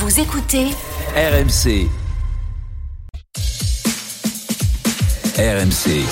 Vous écoutez RMC. RMC.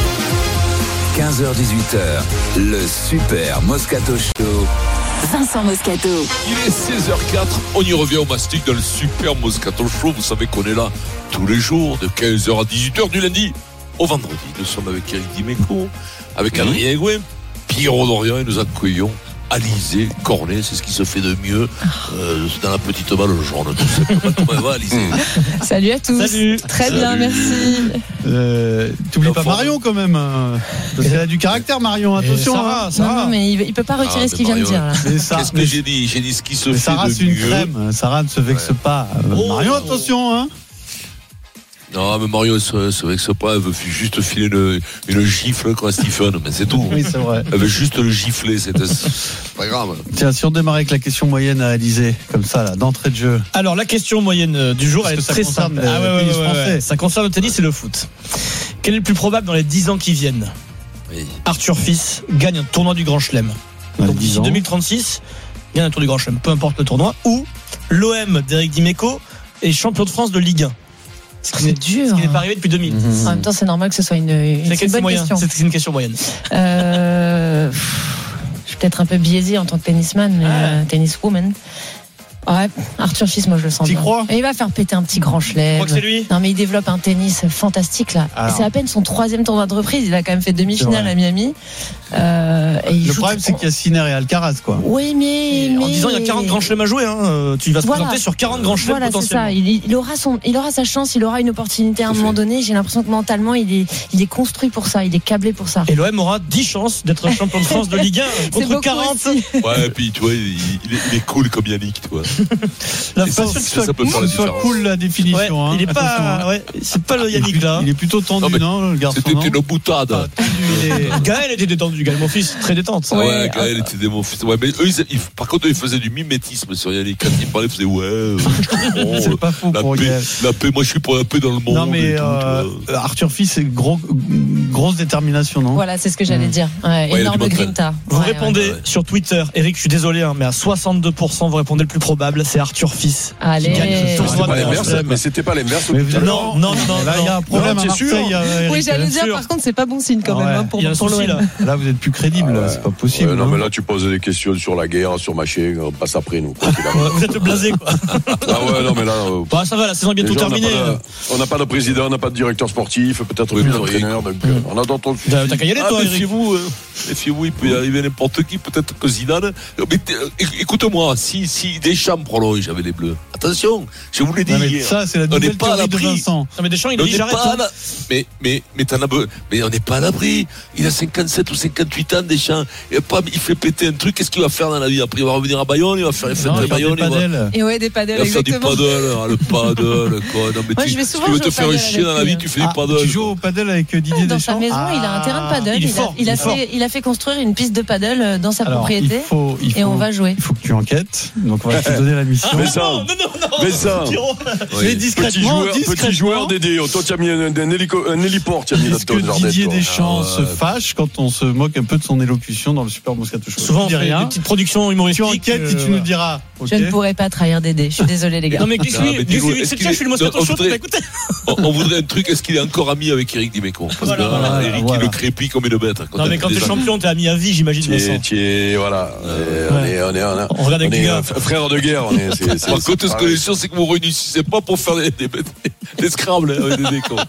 15h-18h, le Super Moscato Show. Vincent Moscato. Il est 16h04, on y revient au mastic dans le Super Moscato Show. Vous savez qu'on est là tous les jours de 15h à 18h du lundi au vendredi. Nous sommes avec Eric Dimeco, avec Adrien Gouin, Pierrot Dorian et nous accueillons Alizé Cornet, c'est ce qui se fait de mieux dans la petite balle jaune. Comment elle va, Alizé? Salut à tous. Salut. Très bien, merci. T'oublies pas Marion quand même. Parce qu'elle a du caractère, Marion. Attention. Sarah. Non, mais il peut pas retirer ce qu'il vient de dire là. Qu'est-ce que j'ai dit? J'ai dit ce qui se fait Sarah, de c'est une mieux. crème. Sarah ne se vexe pas. Marion, attention, hein. Non, mais Marion, elle se vexe pas, elle veut juste filer une gifle comme à Stephen, mais c'est tout. Oui, c'est vrai. Elle veut juste le gifler, c'est pas grave. Tiens, si on démarrait avec la question moyenne à Alizé, comme ça, là, d'entrée de jeu. Alors, la question moyenne du jour, Parce elle est que ça très concerne simple. le tennis français. Ça concerne le tennis et le foot. Quel est le plus probable dans les 10 ans qui viennent? Oui. Arthur Fils gagne un tournoi du Grand Chelem. Donc, d'ici 2036, gagne un tour du Grand Chelem, peu importe le tournoi. Ou l'OM d'Éric Dimeco est champion de France de Ligue 1. C'est dur. Ce qui n'est pas arrivé depuis 2000. En même temps, c'est normal que ce soit une bonne question. C'est une question moyenne. Je suis peut-être un peu biaisée en tant que tennisman, mais tenniswoman. Ouais, Arthur Fils, moi je le sens T'y bien. crois? Et il va faire péter un petit grand chelem. Tu crois que c'est lui? Non, mais il développe un tennis fantastique là. Alors. Et c'est à peine son 3e tournoi de reprise. Il a quand même fait demi-finale à Miami. Et il Le joue problème, c'est qu'il y a Sinner et Alcaraz, quoi. Oui, mais En disant il y a 40 grands chelems à jouer, tu vas se Voilà. présenter sur 40 grands chelems Voilà, c'est potentiellement. ça. Il aura sa chance, il aura une opportunité à un moment donné. J'ai l'impression que mentalement, il est construit pour ça, il est câblé pour ça. Et l'OM aura 10 chances d'être champion de France de Ligue 1 C'est contre beaucoup 40. aussi. Ouais, et puis tu vois, il est cool comme Yannick, tu vois. La Et ça, façon que ça peut faire la ce soit différence. cool, la Ouais, définition. Hein. il est pas, Attention, hein. ouais, c'est pas le Yannick là. Il est plutôt tendu, non, le garçon? C'était non une boutade. Pas tendu, il est- Gaël était détendu, Gaël mon fils, très détente. Ouais, Gaël était des bons fils. Ouais, mais eux, par contre, ils faisaient du mimétisme sur Yannick. Quand ils parlaient, ils faisaient C'est pas faux la pour paix, Gaël. la paix, moi je suis pour la paix dans le monde. Non, mais et tout, tu vois. Arthur Fils, c'est grosse détermination, non? Voilà, c'est ce que j'allais dire. Ouais, Ouais, énorme il y a du grinta. Vous Ouais, répondez ouais. sur Twitter, Eric, je suis désolé, mais à 62%, vous répondez le plus probable, c'est Arthur Fils. Allez. Qui gagne ce C'est tournoi pas de Grand l'inverse, Chelem. mais c'était pas l'inverse. Mais vous avez- Non. Là, il y a un problème Non, à c'est Marseille. sûr. Eric. Oui, j'allais dire, sûr. par contre, c'est pas bon signe quand Ouais. même hein, pour Il y a un pour souci l'OM. là. Là, vous êtes plus crédible, là, c'est pas possible. Non, hein. mais là, tu poses des questions sur la guerre, sur machin, on passe après nous. quoi qu'il arrive. Vous êtes blasé quoi. Ah ouais, non, mais là. Bah, ça va, la saison est bientôt déjà, terminée. on n'a pas de président, on n'a pas de directeur sportif, peut-être Oui, plus mais d'entraîneur, donc on a d'autres sujets. T'as qu'à y aller Ah, toi, Eric. méfiez-vous, il peut y arriver n'importe qui, peut-être que Zidane. Mais écoute-moi, si Deschamps prolonge avec les Bleus, attention, je vous l'ai dit Non, mais hier. ça, c'est la On n'est nouvelle pas à théorie de l'abri. Vincent. Non mais Deschamps il On a dit n'est j'arrête. pas à hein. la- mais on n'est pas à l'abri. Il a 57 ou 58 ans, Deschamps. Il fait péter un truc. Qu'est-ce qu'il va faire dans la vie? Après, il va revenir à Bayonne, il va faire les fêtes Non, de il y a Bayonne. des Il va padels. Et ouais, des il padels, va faire du exactement. paddle, le paddle, quoi. Non, mais Moi, tu je vais si souvent tu veux jouer te au faire paddle chier dans la avec vie, lui. tu fais du paddle. Tu joues au paddle avec Didier Dans Deschamps? sa maison, il a un terrain de paddle. il est fort, il est fort. Il a fait construire une piste de paddle dans sa Alors, propriété. il Et faut- on va jouer. Il faut que tu enquêtes. Donc, on va te donner la mission. Mais ça, Non. mais ça. Pierrot. Mais Oui. discrètement, Petit joueur d'aider. Toi, tu as mis un héliport, tu as mis Est-ce là-dedans, que Jardin, Didier toi. Deschamps Ah se ouais. fâche quand on se moque un peu de son élocution dans le Super Moscato Show? Souvent on Je dis fait des rien. petites productions Tu humoristiques. enquêtes et tu nous diras. Je ne pourrais pas trahir Dédé. Je suis désolée, les gars. Non mais qui Non, mais dis-nous, est-ce c'est qu'il tiens, est- je suis le Moscato on Show, voudrait- bah, écoutez. On voudrait un truc. Est-ce qu'il est encore ami avec Eric Dimeco? Parce Voilà, que voilà, Eric, voilà. il le crépit comme une bête. Non mais quand t'es champion, t'es ami à vie, j'imagine. Vincent. Voilà. On regarde avec les gars. Frères de guerre, on est. Par contre, ce qu'on est sûr, c'est que vous ne réunissez pas pour faire des scrambles avec des décors.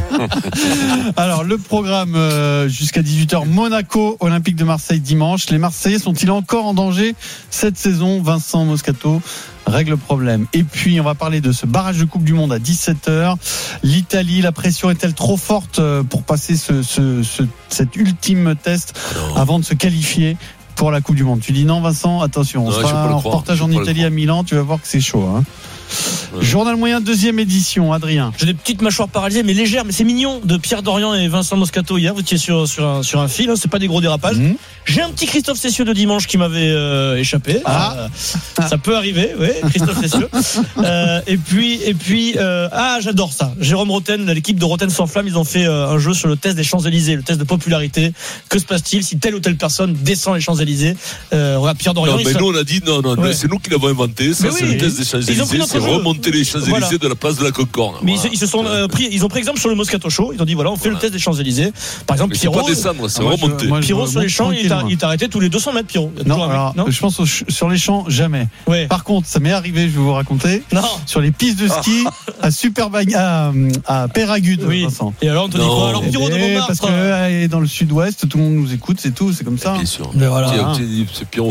Alors, le programme jusqu'à 18h, Monaco, Olympique de Marseille dimanche. Les Marseillais sont-ils encore en danger cette saison? Vincent Moscato règle le problème. Et puis, on va parler de ce barrage de Coupe du Monde à 17h. L'Italie, la pression est-elle trop forte pour passer cet ultime test avant de se qualifier pour la Coupe du Monde? Tu dis non, Vincent? Attention, on Non, je peux sera le en croire, reportage je en peux le Italie croire. à Milan. Tu vas voir que c'est chaud, hein. Ouais. Journal moyen, 2e édition, Adrien. J'ai des petites mâchoires paralysées mais légères, mais c'est mignon, de Pierre Dorian et Vincent Moscato hier. Vous étiez sur un fil, hein, c'est pas des gros dérapages. J'ai un petit Christophe Cessieux de dimanche qui m'avait échappé. Ça peut arriver, oui, Christophe Cessieux. Et puis, j'adore ça. Jérôme Roten, l'équipe de Roten sans flamme, ils ont fait un jeu sur le test des Champs-Élysées, le test de popularité. Que se passe-t-il si telle ou telle personne descend les Champs-Élysées? Regarde Pierre Dorian. Non, mais nous on a dit non, Ouais. c'est nous qui l'avons inventé. Ça, c'est le test des Champs-Élysées. C'est remonter les Champs-Élysées de la place de la Concorde. Mais ils ont pris exemple sur le Moscato Show. Ils ont dit voilà, on fait le test des Champs-Élysées. Par exemple, Mais Pierrot. C'est pas descendre, c'est remonter. Pierrot sur les champs, il est arrêté tous les 200 mètres, Pierrot. Non, je pense sur les champs, jamais. Ouais. Par contre, ça m'est arrivé, je vais vous raconter. Non. Sur les pistes de ski à Péragude. Oui. Vincent. Et alors, on te dit quoi? Alors, Pierrot de Montmartre. Parce que dans le sud-ouest, tout le monde nous écoute, c'est tout, c'est comme ça. Bien sûr. Mais voilà. C'est Pierrot.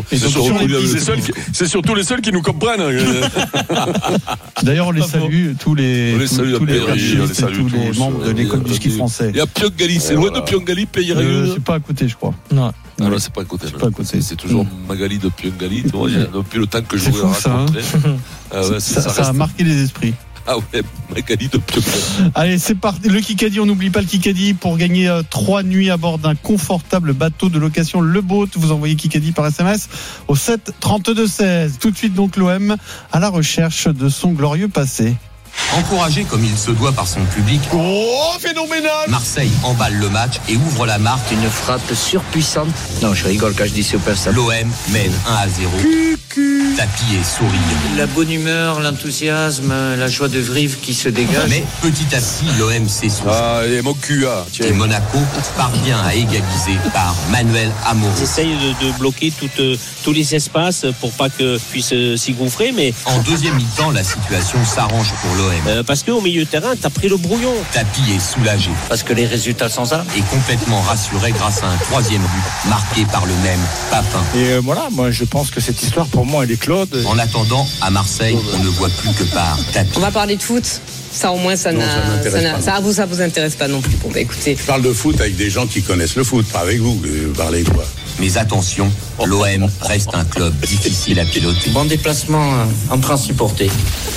C'est surtout les seuls qui nous comprennent. D'ailleurs, on les salue, tous les membres de l'école du ski français. Il y a Pyongali, c'est loin de Pyongali, Péragude. C'est pas à côté, je crois. Non. Non, c'est pas à côté. C'est toujours Magali de Pyongali. Depuis le temps que je voulais raconter. Ça a marqué les esprits. Ah ouais, Magali de Pyongali. Allez, c'est parti. Le Kikadi, on n'oublie pas le Kikadi pour gagner 3 nuits à bord d'un confortable bateau de location Le Boat. Vous envoyez Kikadi par SMS au 7 32 16. Tout de suite donc l'OM à la recherche de son glorieux passé. Encouragé comme il se doit par son public, Phénoménal. Marseille emballe le match et ouvre la marque. Une frappe surpuissante. Non, je rigole quand je dis super ça. L'OM mène 1-0. Tapis et sourire. La bonne humeur, l'enthousiasme, la joie de vivre qui se dégage. Mais petit à petit, l'OM s'essouffle. Et mon cul, Et Monaco parvient à égaliser par Manuel Amoros. J'essaye de bloquer tous les espaces pour pas que puisse s'y gouffrer, mais En deuxième mi-temps, la situation s'arrange pour l'OM. parce qu'au milieu de terrain, t'as pris le brouillon. Tapis est soulagé Parce que les résultats sont ça. et complètement rassuré grâce à un troisième but marqué par le même Papin. Et voilà, moi je pense que cette histoire pour moi elle est close. En attendant, à Marseille, on ne voit plus que par Tapis. On va parler de foot. Ça au moins ça vous intéresse pas non plus. Bon bah écoutez. Je parle de foot avec des gens qui connaissent le foot, pas avec vous. Parlez quoi. Mais attention, l'OM reste un club difficile à piloter. Bon déplacement en principauté.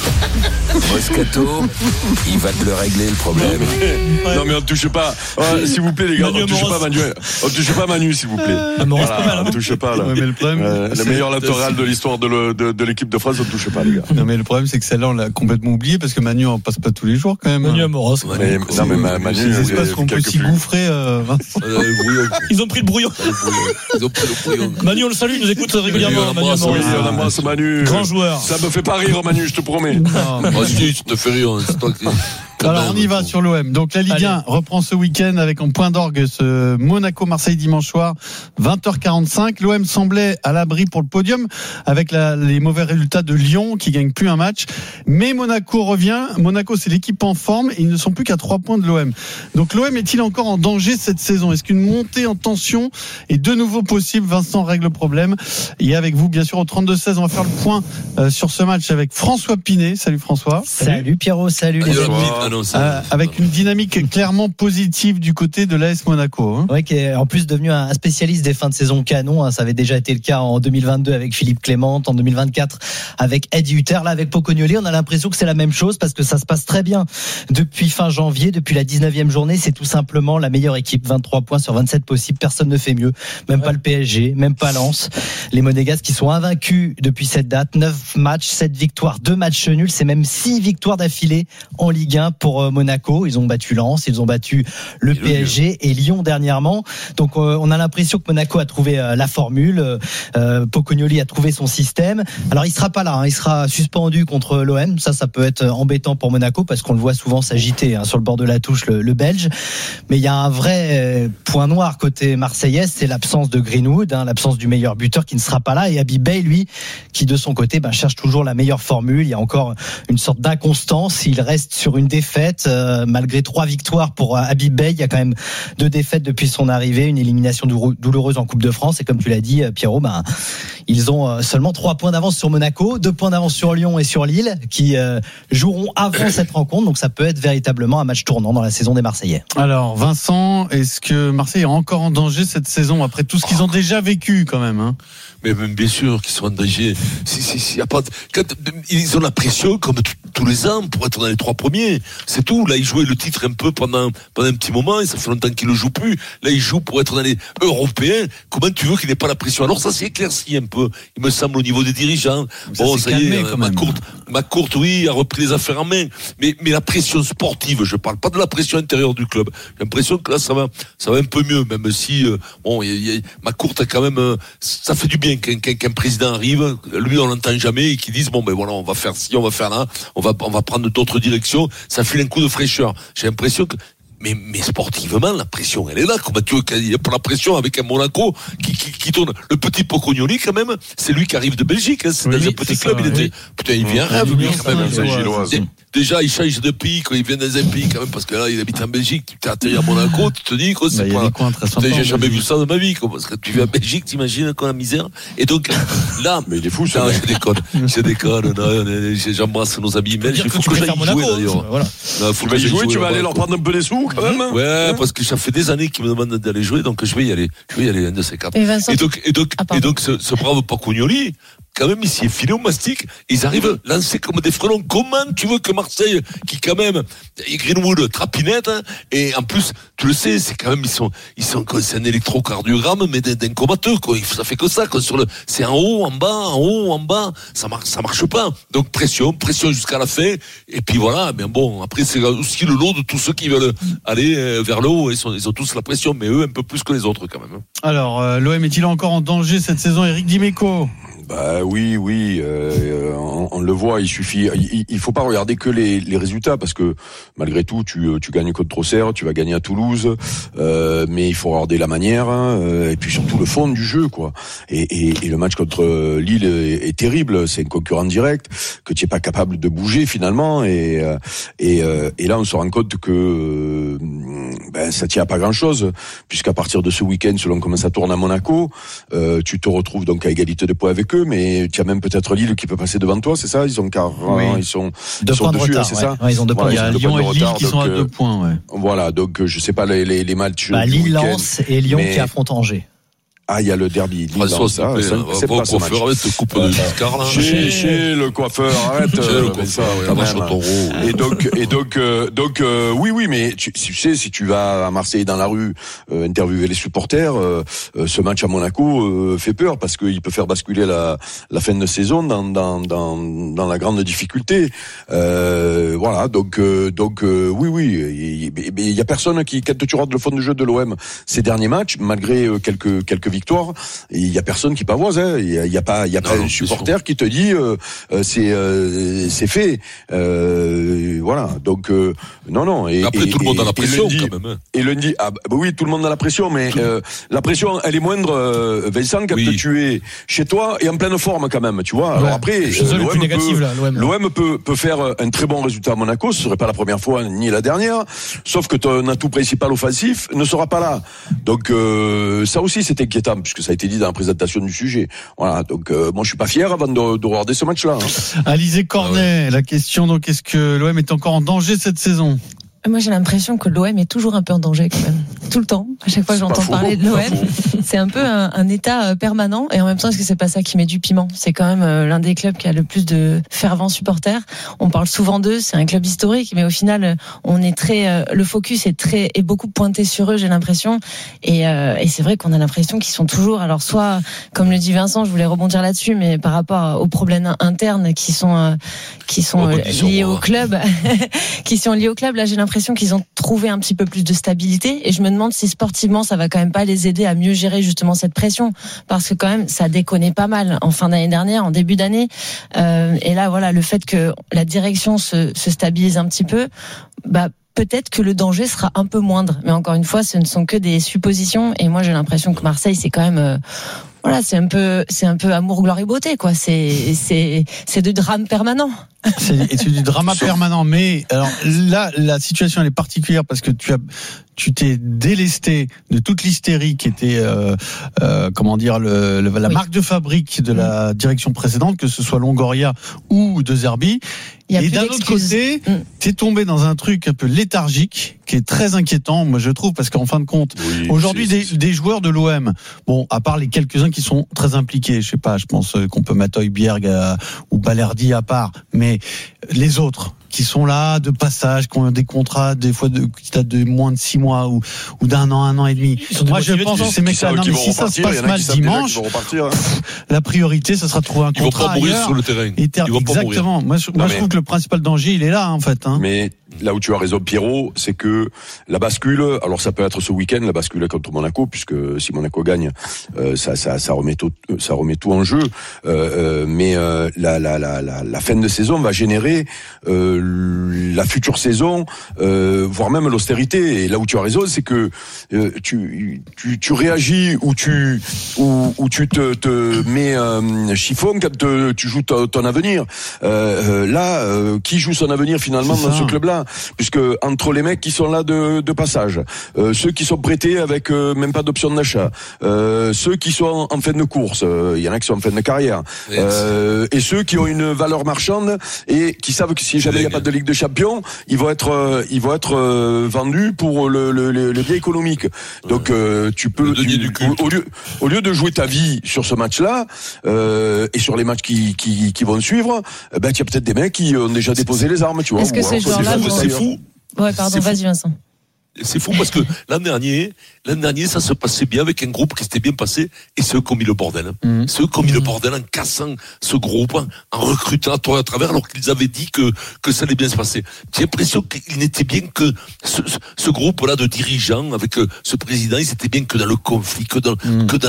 Moscato, il va te le régler le problème. Non mais on ne touche pas. S'il vous plaît les gars, on ne touche pas Manu. On ne touche pas Manu s'il vous plaît. On ne touche pas là. Ouais, mais le problème, le meilleur latéral de l'histoire de l'équipe de France, on ne touche pas les gars. Non mais le problème c'est que celle-là on l'a complètement oublié parce que Manu en passe pas tous les jours quand même. Manu Amoros. Mais Manu, ces espaces qu'on peut s'y gouffrer. Ils ont pris le brouillon. Manu, on le salue, il nous écoute régulièrement. Manu Amoros. On embrasse Manu. Grand joueur. Ça me fait pas rire Manu, je te promets. Moi si, ça te fait rire. C'est toi qui. Alors on y va sur l'OM. Donc la Ligue 1 reprend ce week-end avec en point d'orgue ce Monaco-Marseille dimanche soir 20h45. L'OM semblait à l'abri pour le podium avec les mauvais résultats de Lyon qui gagne plus un match. Mais Monaco revient. Monaco c'est l'équipe en forme et ils ne sont plus qu'à 3 points de l'OM. Donc l'OM est-il encore en danger cette saison? Est-ce qu'une montée en tension est de nouveau possible? Vincent règle le problème. Et avec vous bien sûr au 32-16 on va faire le point sur ce match avec François Pinet. Salut François. Salut Pierrot, salut les amis. Avec une dynamique clairement positive du côté de l'AS Monaco. Hein. Ouais, qui est en plus devenu un spécialiste des fins de saison canon. Hein. Ça avait déjà été le cas en 2022 avec Philippe Clément, en 2024 avec Eddie Hutter. Là, avec Pocognoli, on a l'impression que c'est la même chose parce que ça se passe très bien depuis fin janvier, depuis la 19e journée. C'est tout simplement la meilleure équipe. 23 points sur 27 possibles. Personne ne fait mieux. Même pas le PSG, même pas Lens. Les Monégasques qui sont invaincus depuis cette date. 9 matchs, 7 victoires, 2 matchs nuls. C'est même 6 victoires d'affilée en Ligue 1 pour Monaco. Ils ont battu Lens, ils ont battu le PSG et Lyon dernièrement. Donc on a l'impression que Monaco a trouvé la formule. Pocognoli a trouvé son système. Alors il sera pas là, hein. Il sera suspendu contre l'OM. Ça peut être embêtant pour Monaco parce qu'on le voit souvent s'agiter sur le bord de la touche, le Belge. Mais il y a un vrai point noir côté marseillais, c'est l'absence de Greenwood, l'absence du meilleur buteur qui ne sera pas là. Et Habib Beye, lui, qui de son côté cherche toujours la meilleure formule. Il y a encore une sorte d'inconstance. Il reste sur une défaite malgré 3 victoires pour Habib Beye. Il y a quand même 2 défaites depuis son arrivée, une élimination douloureuse en Coupe de France. Et comme tu l'as dit, Pierrot, ils ont seulement 3 points d'avance sur Monaco, 2 points d'avance sur Lyon et sur Lille, qui joueront avant cette rencontre. Donc ça peut être véritablement un match tournant dans la saison des Marseillais. Alors Vincent, est-ce que Marseille est encore en danger cette saison après tout ce qu'ils ont déjà vécu quand même, hein? Mais même bien sûr qu'ils sont en danger. Y a pas quand ils ont la pression comme tous les ans pour être dans les 3 premiers. C'est tout. Là, il jouait le titre un peu pendant un petit moment et ça fait longtemps qu'il le joue plus. Là, il joue pour être dans les Européens. Comment tu veux qu'il n'ait pas la pression? Alors ça s'est éclairci un peu, il me semble, au niveau des dirigeants. Ça y est, McCourt, oui, a repris les affaires en main. Mais la pression sportive, je parle pas de la pression intérieure du club. J'ai l'impression que là, ça va un peu mieux, même si, McCourt a quand même, ça fait du bien qu'un président arrive, lui, on l'entend jamais, et qu'il dise, bon, ben voilà, on va faire ci, on va faire là, on va prendre d'autres directions. Ça file un coup de fraîcheur. J'ai l'impression que, mais sportivement, la pression, elle est là. Comment tu veux qu'il n'y ait pas la pression avec un Monaco qui tourne? Le petit Pocognoli, quand même, c'est lui qui arrive de Belgique, hein. C'est dans un petit club, putain, il vient rêve, lui, quand même. Déjà, il change de pays quand il vient dans un pays, quand même, parce que là, il habite en Belgique. Tu t'es atterri à Monaco, tu te dis, quoi, c'est pas, j'ai jamais vu ça de ma vie, quoi, parce que tu viens en Belgique, t'imagines, quoi, la misère. Et donc, là. Mais il est fou, ça. Je déconne, j'embrasse nos amis belges. Il faut que j'aille jouer, d'ailleurs. Voilà. Tu vas y jouer, tu vas aller leur prendre un peu des sous, quand même. Ouais, parce que ça fait des années qu'ils me demandent d'aller jouer, donc je vais y aller, un de ces quatre. Et donc, ce brave Pocognoli, quand même, il s'y est filé au mastic. Ils arrivent lancés comme des frelons. Comment tu veux que Marseille, qui quand même, Greenwood, trapinette, hein, et en plus, tu le sais, c'est quand même, c'est un électrocardiogramme, mais d'un comateux, quoi. Ça fait que ça, quoi. C'est en haut, en bas. Ça marche pas. Donc, pression jusqu'à la fin. Et puis voilà. Mais bon, après, c'est aussi le lot de tous ceux qui veulent aller vers le haut. Ils ont tous la pression, mais eux, un peu plus que les autres, quand même. Alors, l'OM est-il encore en danger cette saison, Eric Dimeco? Bah oui, on le voit. Il faut pas regarder que les résultats, parce que malgré tout, tu gagnes contre Auxerre, tu vas gagner à Toulouse, mais il faut regarder la manière, et puis surtout le fond du jeu, quoi. Et le match contre Lille est terrible. C'est un concurrent direct que tu es pas capable de bouger finalement, et là on se rend compte que ça tient à pas grand chose, puisqu'à partir de ce week-end, selon comment ça tourne à Monaco, tu te retrouves donc à égalité de points avec eux. Mais tu as même peut-être Lille qui peut passer devant toi, c'est ça? Ils sont ils sont dessus, retard, c'est ça? Ouais, ils ont 2 points. Il y a Lyon et Lille qui sont à 2 points, ouais. Voilà, donc je sais pas les matchs. Lille, Lens et Lyon qui affrontent Angers. Ah, il y a le derby. François, c'est pas ce match. Arrête de couper de Giscard, là. Chez le coiffeur, arrête. Le coiffeur, et donc, oui, mais tu sais, si tu vas à Marseille dans la rue, interviewer les supporters, ce match à Monaco, fait peur, parce qu'il peut faire basculer la fin de saison dans la grande difficulté. Voilà, donc, oui, il y a personne qui, quand tu regardes le fond de jeu de l'OM ces derniers matchs, malgré quelques victoire, il y a personne qui pavoise, hein. Il y a pas un supporter qui te dit c'est fait. Voilà. Donc non. Et après tout le monde a la pression quand même. Et lundi, oui, tout le monde a la pression, mais la pression, elle est moindre, Vincent, quand tu es chez toi et en pleine forme quand même, tu vois. Alors après, l'OM peut faire un très bon résultat à Monaco. Ce serait pas la première fois ni la dernière. Sauf que ton atout principal offensif ne sera pas là. Donc ça aussi c'est inquiétant, puisque ça a été dit dans la présentation du sujet. Voilà, donc moi je suis pas fier avant de regarder ce match-là. Alizé Cornet, la question, donc est-ce que l'OM est encore en danger cette saison? Moi, j'ai l'impression que l'OM est toujours un peu en danger quand même. Tout le temps. À chaque fois que j'entends parler de l'OM, c'est un peu un état permanent. Et en même temps, est-ce que c'est pas ça qui met du piment? C'est quand même l'un des clubs qui a le plus de fervents supporters. On parle souvent d'eux. C'est un club historique, mais au final, on est le focus est beaucoup pointé sur eux, j'ai l'impression. Et c'est vrai qu'on a l'impression qu'ils sont toujours, alors soit, comme le dit Vincent, je voulais rebondir là-dessus, mais par rapport aux problèmes internes qui sont liés au club, là, j'ai l'impression qu'ils ont trouvé un petit peu plus de stabilité, et je me demande si sportivement ça va quand même pas les aider à mieux gérer justement cette pression, parce que quand même ça déconnait pas mal en fin d'année dernière, en début d'année, et là voilà, le fait que la direction se stabilise un petit peu, peut-être que le danger sera un peu moindre, mais encore une fois ce ne sont que des suppositions, et moi j'ai l'impression que Marseille c'est quand même c'est un peu amour, gloire et beauté, quoi. C'est du drame permanent. C'est du drama permanent. Mais alors là, la situation elle est particulière parce que tu t'es délesté de toute l'hystérie qui était, la marque de fabrique de la direction précédente, que ce soit Longoria ou De Zerbi. Et d'un autre côté, t'es tombé dans un truc un peu léthargique qui est très inquiétant, moi je trouve, parce qu'en fin de compte, aujourd'hui des joueurs de l'OM, bon, à part les quelques-uns qui sont très impliqués, je sais pas, je pense qu'on peut mettre Højbjerg ou Balerdi à part, mais les autres, qui sont là de passage, qui ont des contrats des fois qui datent de moins de 6 mois ou d'un an, 1 an et demi. Moi, je pense que ces mecs-là, non, mais si ça se passe mal dimanche, la priorité, ça sera de trouver un contrat ailleurs. Ils vont pas mourir sur le terrain. Exactement. Moi, je trouve que le principal danger, il est là, en fait. Mais là où tu as raison, Pierrot, c'est que la bascule, alors ça peut être ce week-end, la bascule contre Monaco, puisque si Monaco gagne, ça remet tout en jeu. Mais la fin de saison va générer la future saison, voire même l'austérité. Et là où tu as raison, c'est que tu réagis ou tu te mets chiffon quand tu joues ton avenir. Qui joue son avenir finalement dans ce club-là, puisque entre les mecs qui sont là de passage, ceux qui sont prêtés avec même pas d'option d'achat, ceux qui sont en fin de course, il y en a qui sont en fin de carrière, et ceux qui ont une valeur marchande et qui savent que si jamais il n'y a pas de Ligue des Champions, ils vont être vendus pour le bien économique. Donc tu peux au lieu de jouer ta vie sur ce match-là et sur les matchs qui vont suivre, ben tu as peut-être des mecs qui ont déjà déposé les armes, tu vois. Est-ce que ces joueurs-là c'est fou. Ouais, pardon, vas-y Vincent. C'est fou parce que l'an dernier, ça se passait bien avec un groupe qui s'était bien passé et ceux qui ont mis le bordel. Ceux qui ont mis le bordel en cassant ce groupe, en recrutant à travers alors qu'ils avaient dit que ça allait bien se passer. J'ai l'impression qu'il n'était bien que ce groupe-là de dirigeants avec ce président, ils étaient bien que dans le conflit, que dans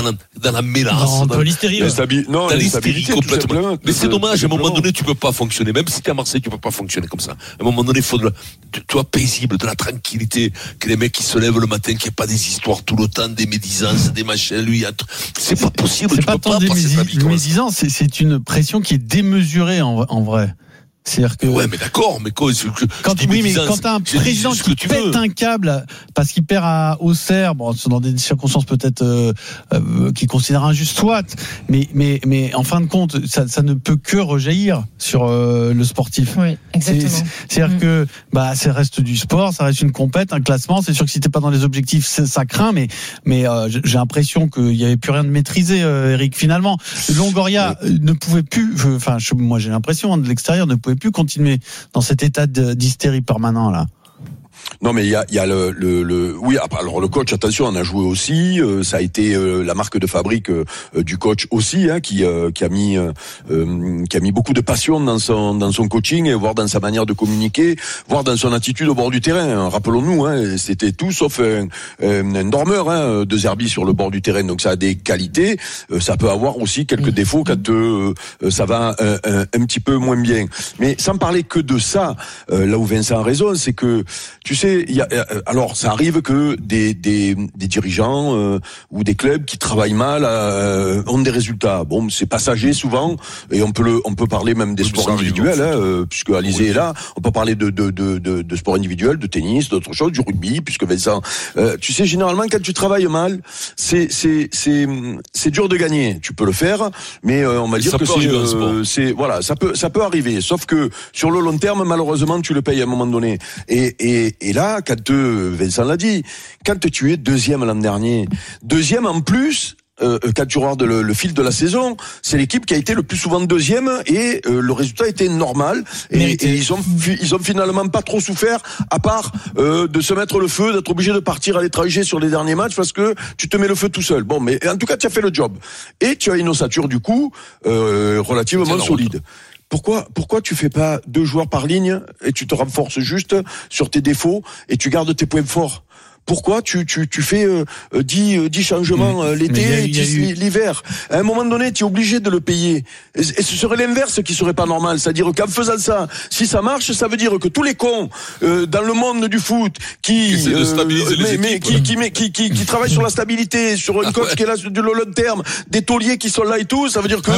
la mélasse. Dans l'hystérie. Dans l'hystérie complètement. Mais c'est dommage, à un moment donné, tu peux pas fonctionner. Même si t'es à Marseille, tu peux pas fonctionner comme ça. À un moment donné, il faut paisible, de la tranquillité, que les mecs qui se lèvent le matin, qu'il n'y ait pas des histoires tout le temps, des médisances, des machins, c'est pas possible. C'est pas tant des médisances, c'est une pression qui est démesurée en vrai. C'est-à-dire que ouais, mais d'accord, mais quoi, quand t'as un président qui pète un câble parce qu'il perd à Auxerre, bon, dans des circonstances peut-être qu'il considère injustes, soit, mais en fin de compte, ça ne peut que rejaillir sur le sportif. Oui, exactement. C'est-à-dire que ça reste du sport, ça reste une compète, un classement. C'est sûr que si t'es pas dans les objectifs, ça craint, mais j'ai l'impression qu'il y avait plus rien de maîtrisé, Eric. Finalement, Longoria ne pouvait plus. Moi, j'ai l'impression de l'extérieur ne pouvait plus continuer dans cet état d'hystérie permanent là. Non, mais il y a oui, alors le coach, attention, on a joué aussi, ça a été la marque de fabrique du coach aussi, qui a mis beaucoup de passion dans son coaching, et voire dans sa manière de communiquer, voire dans son attitude au bord du terrain. Rappelons-nous, c'était tout sauf un dormeur, de Zerbi sur le bord du terrain. Donc ça a des qualités, ça peut avoir aussi quelques défauts quand ça va un petit peu moins bien. Mais sans parler que de ça, là où Vincent a raison, c'est que tu sais, alors ça arrive que des dirigeants ou des clubs qui travaillent mal ont des résultats. Bon, c'est passager souvent, et on peut parler même des sports individuels, puisque Alizé est là. On peut parler de sports individuels, de tennis, d'autres choses, du rugby, puisque Vincent. Tu sais, généralement quand tu travailles mal, c'est dur de gagner. Tu peux le faire, mais on va dire que c'est voilà, ça peut arriver. Sauf que sur le long terme, malheureusement, tu le payes à un moment donné. Et là, quand Vincent l'a dit, quand tu es deuxième l'an dernier, deuxième en plus, quand tu regardes le fil de la saison, c'est l'équipe qui a été le plus souvent deuxième, et le résultat était normal, et ils ont finalement pas trop souffert, à part de se mettre le feu, d'être obligé de partir à l'étranger sur les derniers matchs parce que tu te mets le feu tout seul. Bon, mais en tout cas, tu as fait le job, et tu as une ossature du coup relativement solide. Pourquoi tu fais pas 2 joueurs par ligne et tu te renforces juste sur tes défauts et tu gardes tes points forts? Pourquoi tu fais 10 changements l'été et 10 l'hiver? À un moment donné, tu es obligé de le payer. Et ce serait l'inverse qui serait pas normal. C'est-à-dire qu'en faisant ça, si ça marche, ça veut dire que tous les cons dans le monde du foot qui travaillent sur la stabilité, sur une coach qui est là du long terme, des tauliers qui sont là et tout, ça veut dire que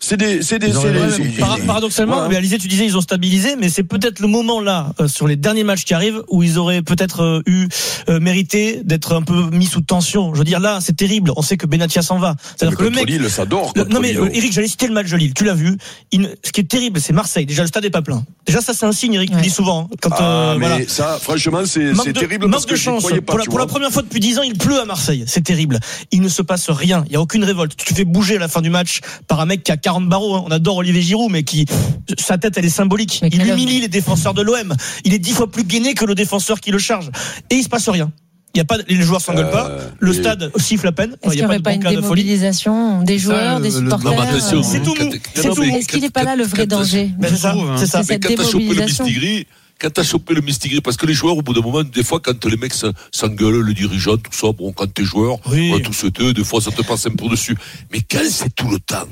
paradoxalement, mais Alizé, tu disais ils ont stabilisé, mais c'est peut-être le moment là sur les derniers matchs qui arrivent où ils auraient peut-être mérité mérité d'être un peu mis sous tension. Je veux dire, là, c'est terrible. On sait que Benatia s'en va. C'est-à-dire que le mec. Lille, ça dort. Non, mais Eric, j'allais citer le match de Lille. Tu l'as vu. Ce qui est terrible, c'est Marseille. Déjà, le stade est pas plein. Déjà, ça, c'est un signe, Eric, tu le dis souvent. Quand, mais voilà. ça, franchement, c'est terrible. Manque de chance. Pour la première fois depuis 10 ans, il pleut à Marseille. C'est terrible. Il ne se passe rien. Il n'y a aucune révolte. Tu te fais bouger à la fin du match par un mec qui a 40 barreaux. On adore Olivier Giroud, mais sa tête, elle est symbolique. Il humilie les défenseurs de l'OM. Il est 10 fois plus gainé que le défenseur qui le charge. Et il se passe rien. Il y a pas, les joueurs s'engueulent pas. Le stade siffle à peine. Est-ce qu'il n'y aurait pas une démobilisation des joueurs, des supporters? C'est tout mou. Est-ce qu'il n'est pas là le vrai danger? C'est ça. Cette démobilisation. Quand t'as chopé le Mistigri, parce que les joueurs, au bout d'un moment, des fois, quand les mecs s'engueulent, le dirigeant, tout ça, bon, quand t'es joueur, tout ce des fois, ça te passe un peu dessus. Mais quand c'est tout le temps,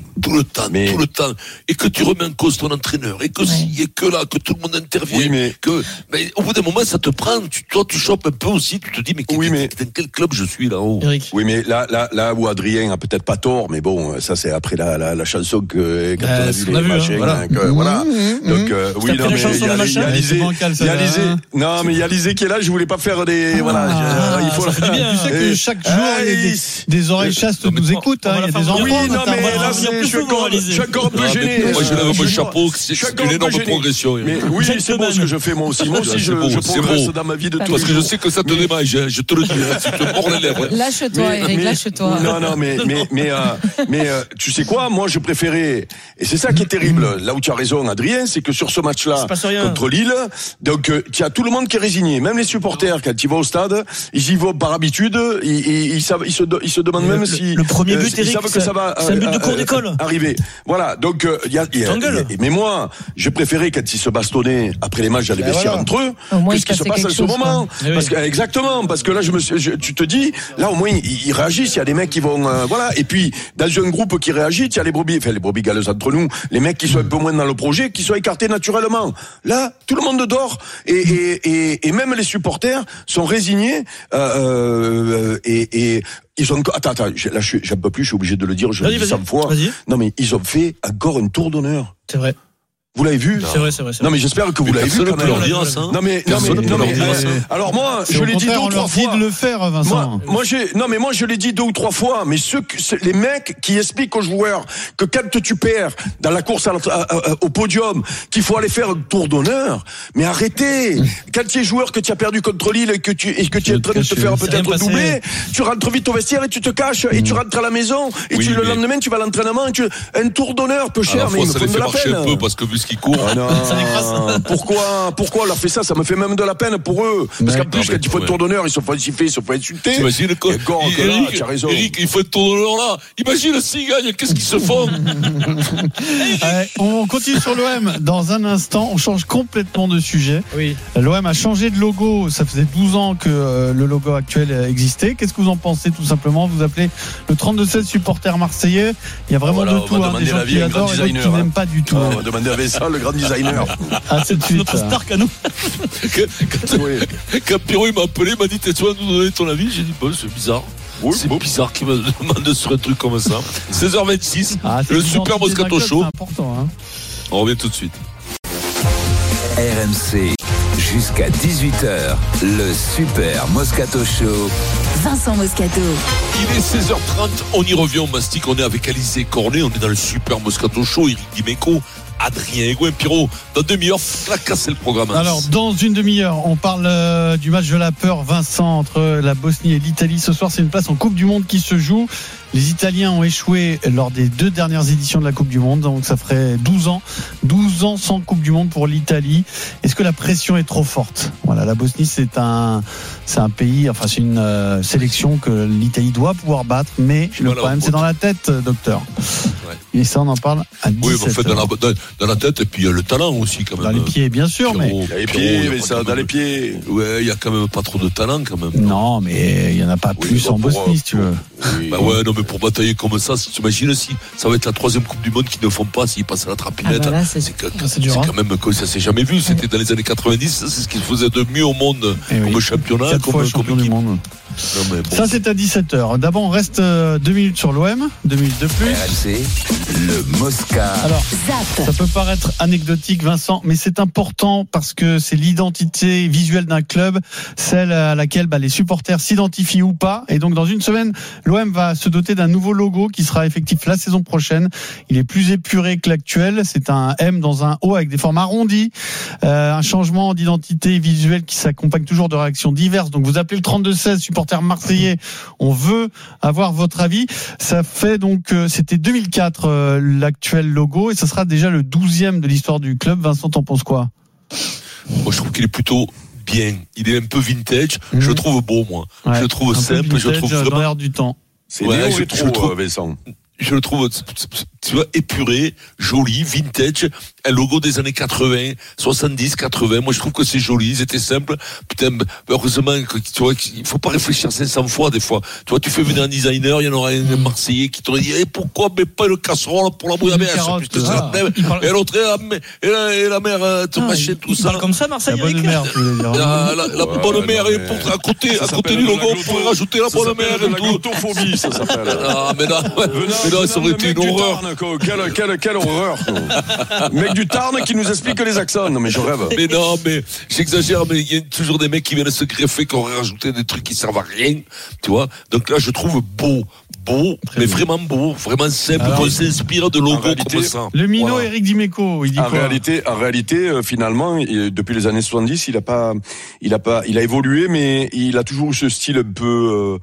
et que tu remets en cause ton entraîneur, et que et que là, que tout le monde intervient, mais au bout d'un moment, ça te prend, toi, tu chopes un peu aussi, tu te dis, mais quel club je suis là-haut? Oui, mais là où Adrien a peut-être pas tort, mais bon, ça, c'est après la chanson que, quand on a vu les machins, voilà. Donc, oui, non, mais il y a Alizé. Il y a Alizé qui est là, je voulais pas faire des. Il faut ça fait du bien. Tu sais que chaque jour, il y a des oreilles chastes nous écoutent, il y a des enfants. Oui, non, mais là, je suis encore un peu gêné. Moi, je lève mon chapeau, c'est une énorme progression. Mais oui, c'est bon ce que je fais, moi aussi. Moi aussi, je progresse dans ma vie de tous les jours. Parce que je sais que ça te démaille, je te le dis, tu te mords les lèvres. Lâche-toi, Eric, lâche-toi. Non, mais tu sais quoi, moi, je préférais, et c'est ça qui est terrible, là où tu as raison, Adrien, c'est que sur ce match-là, contre Lille, donc, tu as tout le monde qui est résigné, même les supporters, quand ils vont au stade, ils y vont par habitude, ils se demandent même si le premier but, Eric, savent que ça va c'est un but de cours d'école arriver. Voilà, donc mais moi, je préférais quand ils se bastonnaient après les matchs dans les vestiaires entre eux, que ce qui se passe en ce moment. Exactement, parce que là, tu te dis, là au moins ils réagissent, il y a des mecs qui vont voilà, et puis dans un groupe qui réagit, il y a les brebis galeuses entre nous, les mecs qui sont un peu moins dans le projet, qui sont écartés naturellement. Là, tout le monde dort. Et même les supporters sont résignés et ils ont attends là j'en peux plus, je suis obligé de le dire, je le dis 100 fois. Non mais ils ont fait encore un tour d'honneur. C'est vrai. Vous l'avez vu? C'est vrai. Non mais j'espère que vous l'avez vu quand même. Non mais alors moi je l'ai dit 2 ou 3 fois. Envie de le faire, Vincent. Moi je l'ai dit 2 ou 3 fois, mais les mecs qui expliquent aux joueurs que quand tu perds dans la course au podium, qu'il faut aller faire un tour d'honneur, mais arrêtez. Quand tu es joueur, que tu as perdu contre Lille et que tu es en train de te faire peut-être doubler, tu rentres vite au vestiaire et tu te caches et tu rentres à la maison et le lendemain tu vas à l'entraînement et un tour d'honneur peu cher, mais il me faut de la peine. Un peu parce que qui court. Pourquoi on leur fait ça? Ça me fait même de la peine pour eux. Parce qu'en plus, quand ils font un tour d'honneur, ils se font siffler, ils se font insulter. T'imagines quoi? Eric, il faut un tour d'honneur là. Imagine s'ils gagnent, qu'est-ce qu'ils se font? On continue sur l'OM. Dans un instant, on change complètement de sujet. Oui. L'OM a changé de logo. Ça faisait 12 ans que le logo actuel existait. Qu'est-ce que vous en pensez tout simplement? Vous appelez le 32-16 supporter marseillais. Il y a vraiment de tout. Des gens qui adorent et d'autres qui n'aiment pas du tout. On va demander à ça, le grand designer. C'est notre Stark à nous. Quand Pierrot il m'a appelé, il m'a dit tu vas nous donner ton avis. J'ai dit c'est bizarre. C'est bizarre qu'il me demande sur un truc comme ça. 16h26, le Super Moscato Show. On revient tout de suite. RMC, jusqu'à 18h, le Super Moscato Show. Vincent Moscato. Il est 16h30, on y revient au Mastic, on est avec Alizé Cornet, on est dans le Super Moscato Show, Eric Dimeco, Adrien Egouin, Pierrot, dans demi-heure, fracasser le programme. Alors, dans une demi-heure, on parle du match de la peur, Vincent, entre la Bosnie et l'Italie. Ce soir, c'est une place en Coupe du Monde qui se joue. Les Italiens ont échoué lors des 2 dernières éditions de la Coupe du Monde, donc ça ferait 12 ans sans Coupe du Monde pour l'Italie. Est-ce que la pression est trop forte? Voilà, la Bosnie, c'est un pays, enfin c'est une sélection que l'Italie doit pouvoir battre, mais le problème c'est dans la tête, docteur. Ouais. Et ça, on en parle à 17h. Oui, en fait, dans la tête, et puis il y a le talent aussi quand même. Dans les pieds, bien sûr, mais dans les pieds, mais ça, dans les pieds. Ouais, il y a quand même pas trop de talent quand même. Non, mais il y en a pas plus en Bosnie, si tu veux. Bah ouais, non mais pour batailler comme ça, t'imagines si ça va être la 3e Coupe du Monde qu'ils ne font pas s'ils passent à la trapinette. C'est quand même que ça s'est jamais vu. C'était dans les années 90, c'est ce qu'ils faisaient de mieux au monde comme championnat, comme champion du monde. Ça, c'est à 17h. D'abord, on reste 2 minutes sur l'OM, 2 minutes de plus. RMC, le Mosca. Alors, ça peut paraître anecdotique, Vincent, mais c'est important parce que c'est l'identité visuelle d'un club, celle à laquelle les supporters s'identifient ou pas. Et donc, dans une semaine, l'OM va se doter d'un nouveau logo qui sera effectif la saison prochaine. Il est plus épuré que l'actuel. C'est un M dans un O avec des formes arrondies. Un changement d'identité visuelle qui s'accompagne toujours de réactions diverses. Donc, vous appelez le 32-16, supporters marseillais. On veut avoir votre avis. Ça fait donc, c'était 2004, l'actuel logo, et ça sera déjà le 12e de l'histoire du club. Vincent, t'en penses quoi? Moi, je trouve qu'il est plutôt bien. Il est un peu vintage. Je le trouve beau, moi. Ouais, je le trouve simple. Vintage, je le trouve vraiment dans l'air du temps. C'est néo-rétro, Vincent. Je le trouve, tu vois, épuré, joli, vintage, un logo des années 80, 70, 80. Moi, je trouve que c'est joli, c'était simple. Putain, heureusement, tu vois, il faut pas réfléchir 500 fois, des fois. Tu vois, tu fais venir un designer, il y en aura un Marseillais qui t'aurait dit, pourquoi, mais pas le casserole pour la bouillabaisse, puisque c'est la même. Et l'autre, et la mère, machin, tout ça. Comme ça, Marseille, la bonne mère, tu voulais dire. La bonne mère, et à côté du logo, on pourrait rajouter la bonne mère et tout. La glottophobie, ça s'appelle. Ah, mais là, ça aurait été une horreur. Quelle horreur. Mec du Tarn qui nous explique les accents. Non, mais je rêve. Mais non, mais j'exagère, mais il y a toujours des mecs qui viennent se greffer, qui auraient rajouté des trucs qui servent à rien, tu vois. Donc là, je trouve beau, mais vraiment beau, vraiment simple, qu'on s'inspire de logos comme ça. Le minot Eric Dimeco, il dit quoi? En réalité, finalement, depuis les années 70, il a évolué, mais il a toujours eu ce style un peu,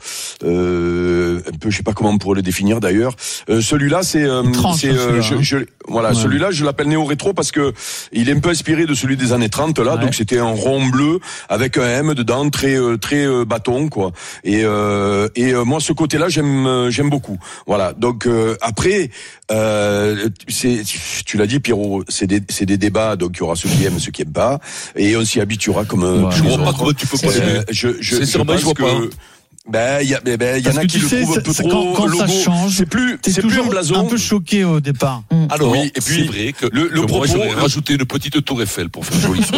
je sais pas comment on pourrait le définir d'ailleurs. Celui-là, celui-là, je l'appelle néo-rétro parce que il est un peu inspiré de celui des années 30 là, donc c'était un rond bleu avec un M dedans, très bâton quoi. Et moi, ce côté-là, j'aime beaucoup. Voilà. Donc après, tu l'as dit, Pierrot, c'est des débats, donc il y aura ceux qui aiment, ceux qui aiment pas, et on s'y habituera comme. Je vois pas comment tu peux pas aimer. Je vois pas. Il y en a qui le trouvent un peu trop quand logo. Ça change, c'est plus un blason. Un peu choqué au départ. Alors, oui, et puis c'est vrai que le propos, j'aurais rajouté une petite tour Eiffel pour faire joli.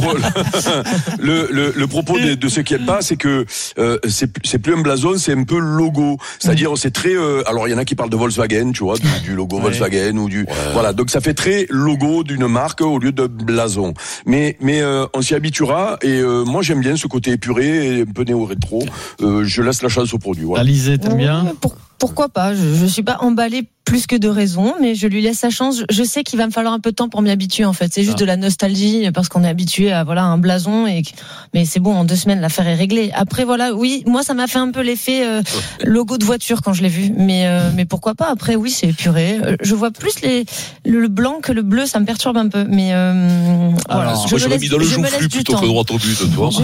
Le propos de ce qui est pas, c'est que c'est plus un blason, c'est un peu logo. C'est-à-dire c'est très. Alors il y en a qui parlent de Volkswagen, tu vois, du logo Volkswagen ou du. Voilà, donc ça fait très logo d'une marque au lieu de blason. Mais on s'y habituera et moi j'aime bien ce côté épuré et un peu néo-rétro. Je laisse la chance au produit. Voilà. Alizé, t'aimes bien? Pourquoi pas? Je suis pas emballée plus que de raison, mais je lui laisse sa chance. Je sais qu'il va me falloir un peu de temps pour m'y habituer, en fait. C'est juste de la nostalgie, parce qu'on est habitué à, un blason, mais c'est bon, en 2 semaines, l'affaire est réglée. Après, oui, moi, ça m'a fait un peu l'effet, logo de voiture quand je l'ai vu. Mais pourquoi pas? Après, oui, c'est épuré. Je vois plus le blanc que le bleu, ça me perturbe un peu. Mais, voilà. Moi, j'aurais mis dans le joufflu plutôt que droit au but, tu vois.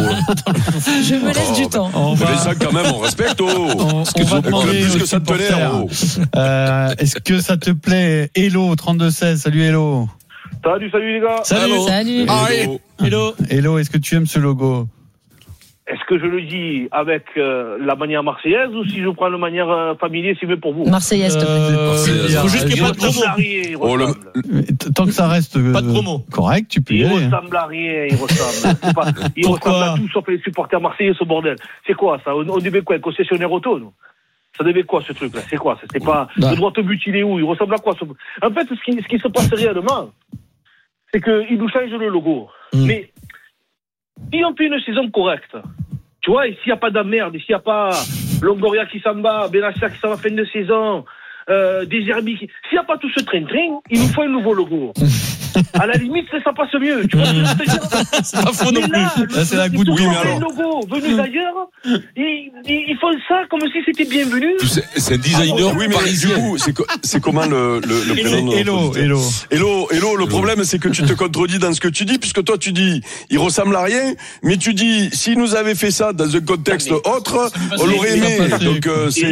Je me laisse du temps. Mais ça, quand même, on respecte, on va demander plus que ça te tenait, est-ce que ça te plaît? Hello, 32-16, salut Hello. Salut les gars. Salut. Hello, est-ce que tu aimes ce logo? Est-ce que je le dis avec la manière marseillaise ou si je prends la manière familière, c'est mieux pour vous? Marseillaise, s'il te plaît. Il faut juste qu'il n'y ait pas de promo. Tant que ça reste pas de promo. Correct, tu peux y aller. Il ressemble à rien, il ressemble à tout sauf les supporters marseillais, ce bordel. C'est quoi ça? On devait quoi? Un concessionnaire auto, nous? Ça devait quoi ce truc-là? C'est quoi? C'était pas le droit au but, il est où? Il ressemble à quoi? En fait, ce qui se passe réellement, c'est qu'ils nous changent le logo. Mais si on fait une saison correcte, tu vois, et s'il n'y a pas d'emmerde, et s'il n'y a pas Longoria qui s'en va, Benassia qui s'en va fin de saison, Deserbi, s'il n'y a pas tout ce train-train, il nous faut un nouveau logo. À la limite, ça passe mieux. Tu vois ce que je veux dire? C'est pas faux non plus. Là, c'est la goutte d'eau. Les logos venus d'ailleurs, ils font ça comme si c'était bienvenu. C'est un designer parisien. Du coup, c'est comment le prénom de Hello, le problème, c'est que tu te contredis dans ce que tu dis, puisque toi, tu dis, il ressemble à rien, mais tu dis, s'il nous avait fait ça dans un contexte autre, on l'aurait aimé. Donc,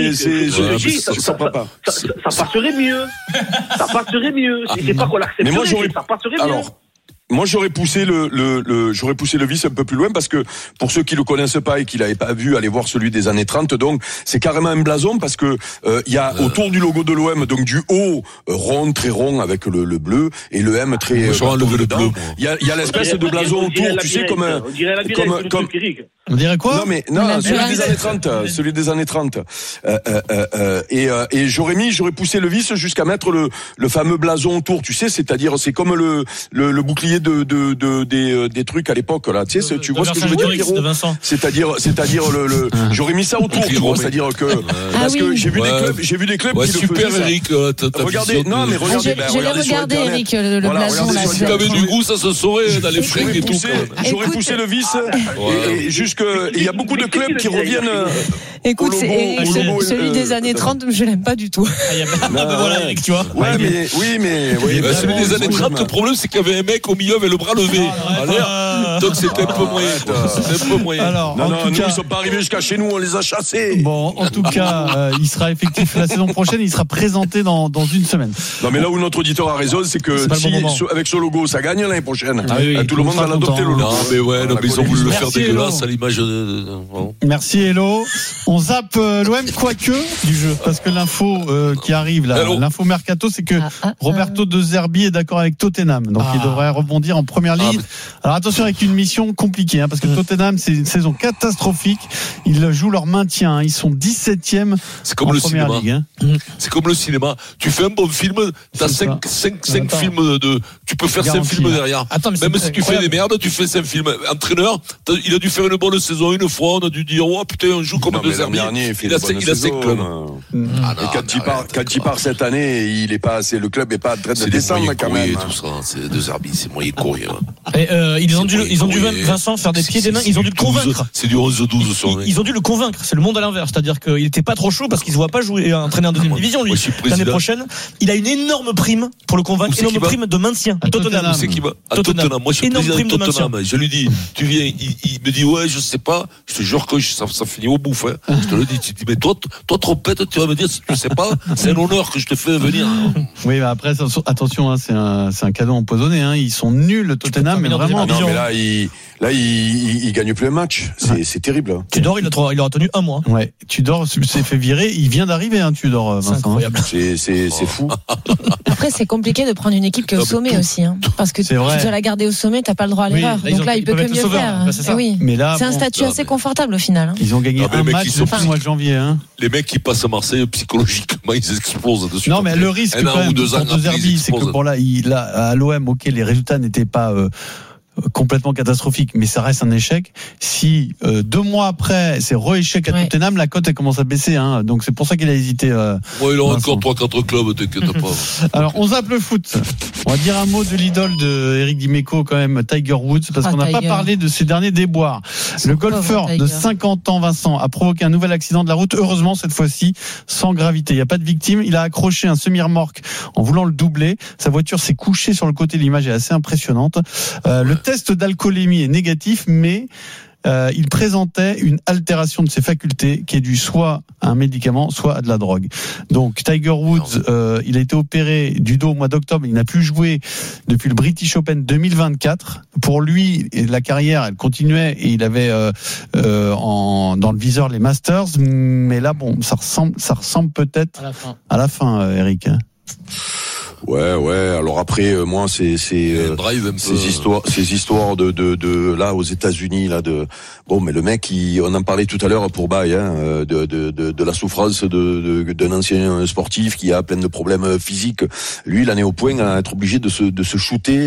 ça pas. Ça passerait mieux. Ça passerait mieux. C'est pas qu'on l'accepterait, ça passerait mieux. moi j'aurais poussé j'aurais poussé le vice un peu plus loin parce que pour ceux qui le connaissent pas et qui l'avaient pas vu, allez voir celui des années 30. Donc c'est carrément un blason parce que il y a autour du logo de l'OM, donc du haut rond, très rond avec le bleu et le M très. Le bleu. Il y a l'espèce de blason autour, tu sais, comme on dirait quoi? Non, celui des années 30. Et j'aurais poussé le vice jusqu'à mettre le fameux blason autour, tu sais, c'est-à-dire c'est comme le bouclier des trucs à l'époque là, tu sais, tu vois ce que je veux dire, c'est-à-dire j'aurais mis ça autour, tu vois, c'est-à-dire que parce que j'ai vu des clubs qui le super faisaient. Eric, regardez, je l'ai regardé Eric, le blason là. Si tu avais du goût, ça se saurait dans les fringues et tout. J'aurais poussé le vice et jusque il y a beaucoup de clubs qui reviennent. Écoute, celui des années 30, je l'aime pas du tout. Voilà, Eric, tu vois. Celui des années 30, le problème, c'est qu'il y avait un mec au milieu avec le bras levé. Donc c'était un peu moyen. Alors, non, nous, ils sont pas arrivés jusqu'à chez nous, on les a chassés. Bon, en tout cas, il sera effectif la saison prochaine, il sera présenté dans une semaine. Non, mais là où notre auditeur a raison, c'est que si, avec ce logo, ça gagne l'année prochaine. Tout le monde va l'adopter, le logo. Non, mais ils ont voulu le faire dégueulasse à l'image de. Merci, Hello. On zappe l'OM quoique du jeu, parce que l'info qui arrive là, l'info mercato, c'est que Roberto De Zerbi est d'accord avec Tottenham, donc il devrait rebondir en première ligue. Alors attention, avec une mission compliquée, parce que Tottenham, c'est une saison catastrophique. Ils jouent leur maintien, ils sont 17e. C'est comme en le première cinéma. Ligue. C'est comme le cinéma. Tu fais un bon film, t'as 5 films tu peux faire 5 films derrière. Même si tu fais des merdes, tu fais 5 films. Entraîneur, il a dû faire une bonne saison une fois, on a dû dire, oh putain, on joue comme De Zerbi. Il a 5 clubs. Et quand il part cette année, il est pas assez, le club est pas en train de descendre quand même. Tout ça, c'est De Zerbi, c'est moyen courir. Ils ont dû Vincent faire des pieds et des mains, ils ont dû le convaincre. C'est du 11-12 sur Ils ont dû le convaincre, c'est le monde à l'inverse, c'est-à-dire qu'il était pas trop chaud parce qu'il se voit pas jouer entraîner en deuxième division lui. L'année prochaine, il a une énorme prime pour le convaincre, énorme prime de maintien. Tottenham. C'est qui va à Tottenham. Moi je suis président de Tottenham. Je lui dis, tu viens, il me dit ouais, je sais pas. Je te jure que ça finit au bouffe. Je te le dis. Tu dis mais toi trompette, tu vas me dire si tu sais pas, c'est un honneur que je te fais venir. Oui, mais après attention, c'est un cadeau empoisonné. Ils sont nuls Tottenham, mais vraiment. Non, mais là, il gagne plus un match. C'est terrible. Tudor, il aura tenu un mois. Ouais, Tudor s'est fait virer. Il vient d'arriver, Tudor. C'est incroyable. C'est fou. Après, c'est compliqué de prendre une équipe qui est au sommet aussi, parce que tu dois la garder au sommet, t'as pas le droit à l'erreur. Donc là, il peut que mieux faire. Oui. Mais là, c'est un statut assez confortable au final. Ils ont gagné un match depuis le mois de janvier. Les mecs qui passent à Marseille, psychologiquement, ils explosent dessus. Non, mais le risque quand même pour De Zerbi, c'est que à l'OM, ok, les résultats n'étaient pas complètement catastrophique, mais ça reste un échec. Si 2 mois après c'est re-échec à Tottenham, la cote elle commence à baisser, donc c'est pour ça qu'il a hésité. Il aura encore 3-4 clubs, t'inquiète pas. Alors on zappe le foot. On va dire un mot de l'idole de Eric Dimeco quand même, Tiger Woods, parce qu'on n'a pas parlé de ses derniers déboires. Le golfeur de 50 ans, Vincent, a provoqué un nouvel accident de la route, heureusement cette fois-ci sans gravité. Il n'y a pas de victime. Il a accroché un semi-remorque en voulant le doubler. Sa voiture s'est couchée sur le côté. L'image est assez impressionnante. Le test d'alcoolémie est négatif, mais il présentait une altération de ses facultés qui est due soit à un médicament, soit à de la drogue. Donc Tiger Woods, il a été opéré du dos au mois d'octobre. Il n'a plus joué depuis le British Open 2024. Pour lui, la carrière, elle continuait et il avait dans le viseur les Masters. Mais là, bon, ça ressemble peut-être à la fin, Eric. Ouais. Alors après, moi, ces histoires de là aux États-Unis là mais le mec, on en parlait tout à l'heure pour Baye, de la souffrance d'un ancien sportif qui a plein de problèmes physiques. Lui, il en est au point à être obligé de se shooter.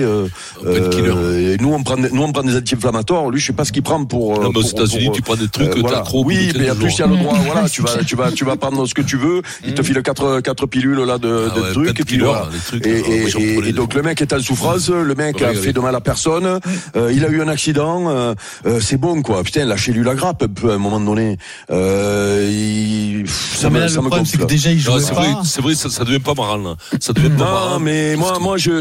Et nous, on prend des anti-inflammatoires. Lui, je sais pas ce qu'il prend pour. Aux États-Unis, tu prends des trucs, oui, mais en plus, il y a le droit. Voilà, tu vas prendre ce que tu veux. Il te file 4 pilules là de trucs et puis voilà. Et donc le mec est en souffrance, le mec a fait de mal à personne, il a eu un accident, c'est bon quoi. Putain, lâchez-lui la grappe un peu à un moment donné. Le problème, c'est que déjà il jouait pas. C'est vrai, ça devient pas marrant là. Ça devient pas marrant. Non, mais moi,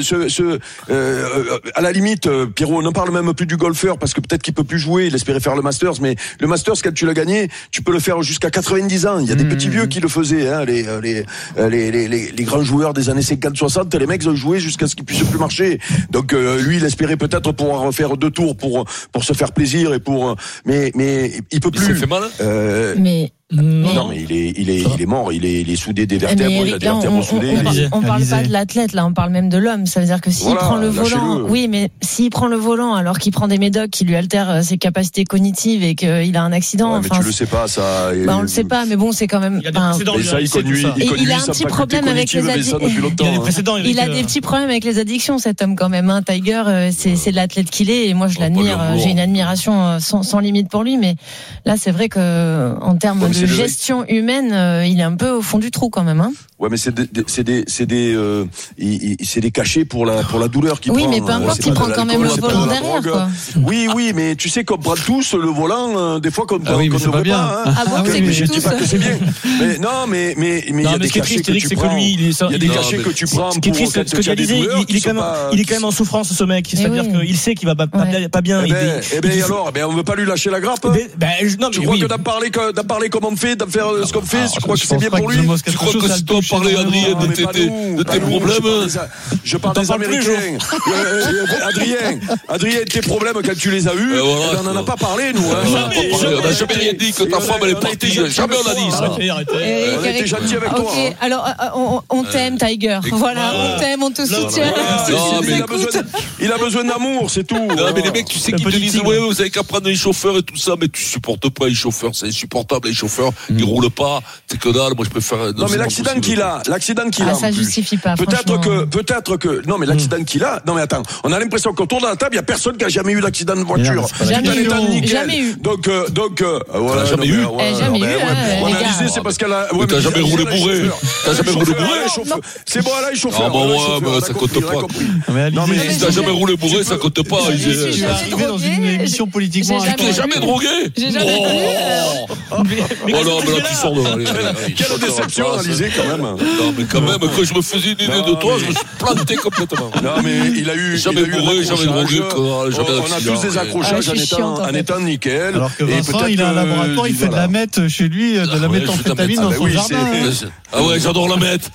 à la limite, Pierrot, ne parle même plus du golfeur parce que peut-être qu'il peut plus jouer. Il espérait faire le Masters, mais le Masters, quand tu l'as gagné, tu peux le faire jusqu'à 90 ans. Il y a des petits vieux qui le faisaient, les grands joueurs des années 50-60. descente, les mecs ont joué jusqu'à ce qu'ils puissent plus marcher. Donc lui, il espérait peut-être pouvoir refaire 2 tours pour se faire plaisir et mais il peut plus. Il s'est fait mal. Non, mais il est mort, il est soudé des vertèbres, il a des vertèbres soudées. On parle pas de l'athlète, là, on parle même de l'homme. Ça veut dire que s'il prend le volant, oui, mais s'il prend le volant alors qu'il prend des médocs qui lui altèrent ses capacités cognitives et qu'il a un accident. Mais tu le sais pas, ça. On le sait pas, mais bon, c'est quand même. Il a un petit problème avec les addictions. Il a des petits problèmes avec les addictions, cet homme quand même. Tiger, c'est l'athlète qu'il est, et moi je l'admire. J'ai une admiration sans limite pour lui, mais là, c'est vrai que en termes de gestion humaine, il est un peu au fond du trou quand même. Ouais, mais c'est des cachets pour la douleur qu'il prend. Oui, mais peu importe, il prend quand même le volant derrière, quoi. Oui, mais tu sais qu'on prend tous le volant, des fois qu'on ne devrait pas. Ah bon, c'est que je dis pas que c'est bien. Mais non, mais il y a des cachets que tu prends. Il y a des cachets que tu prends. Ce qui est triste, ce que tu as dit, il est quand même en souffrance, ce mec. C'est-à-dire qu'il sait qu'il va pas bien. Eh ben alors, on veut pas lui lâcher la grappe. Tu crois que d'en parler comme on fait, d'en faire ce qu'on fait, tu crois que c'est bien pour lui? Tu crois que si toi parler, Adrien, de tes problèmes, je parle des Américains. Adrien, tes problèmes quand tu les as eus, on n'en a pas parlé, nous. On n'a jamais rien dit que ta femme elle est partie. Jamais on a dit ça. On a été gentil avec toi. Alors, on t'aime, Tiger. Voilà, on t'aime, on te soutient. Il a besoin d'amour, c'est tout. Non, mais les mecs, tu sais qu'ils te disent, ouais, vous avez qu'à prendre les chauffeurs et tout ça, mais tu supportes pas les chauffeurs, c'est insupportable, les chauffeurs, ils roulent pas, c'est que dalle, moi je préfère. Non, mais l'accident qu'il a. Ça justifie pas. Peut-être que, non, mais l'accident qu'il a, non, mais attends, on a l'impression qu'autour de la table, il y a personne qui a jamais eu d'accident de voiture. Jamais eu. Donc, voilà. Jamais eu. Jamais eu. On a dit, c'est parce qu'elle a. Mais t'as jamais roulé bourré. C'est bon, là, il chauffeur. Ah, bah ouais, ça compte pas. Non, mais si t'as jamais roulé bourré, ça compte pas. Je suis arrivé dans une émission politiquement. Tu t'es jamais drogué? J'ai jamais drogué. Oh non, mais là, tu sors de là. Quelle déception, Alizé, quand même. Non, mais quand même, quand je me faisais une idée de toi, je me suis planté complètement. Non, mais il a eu. Jamais bourré, jamais drogué. On a tous des accrochages en étant nickel. Alors que Vincent, il a un laboratoire, il fait de la meth chez lui, de la méthamphétamine dans son jardin. Ah ouais, j'adore la mettre.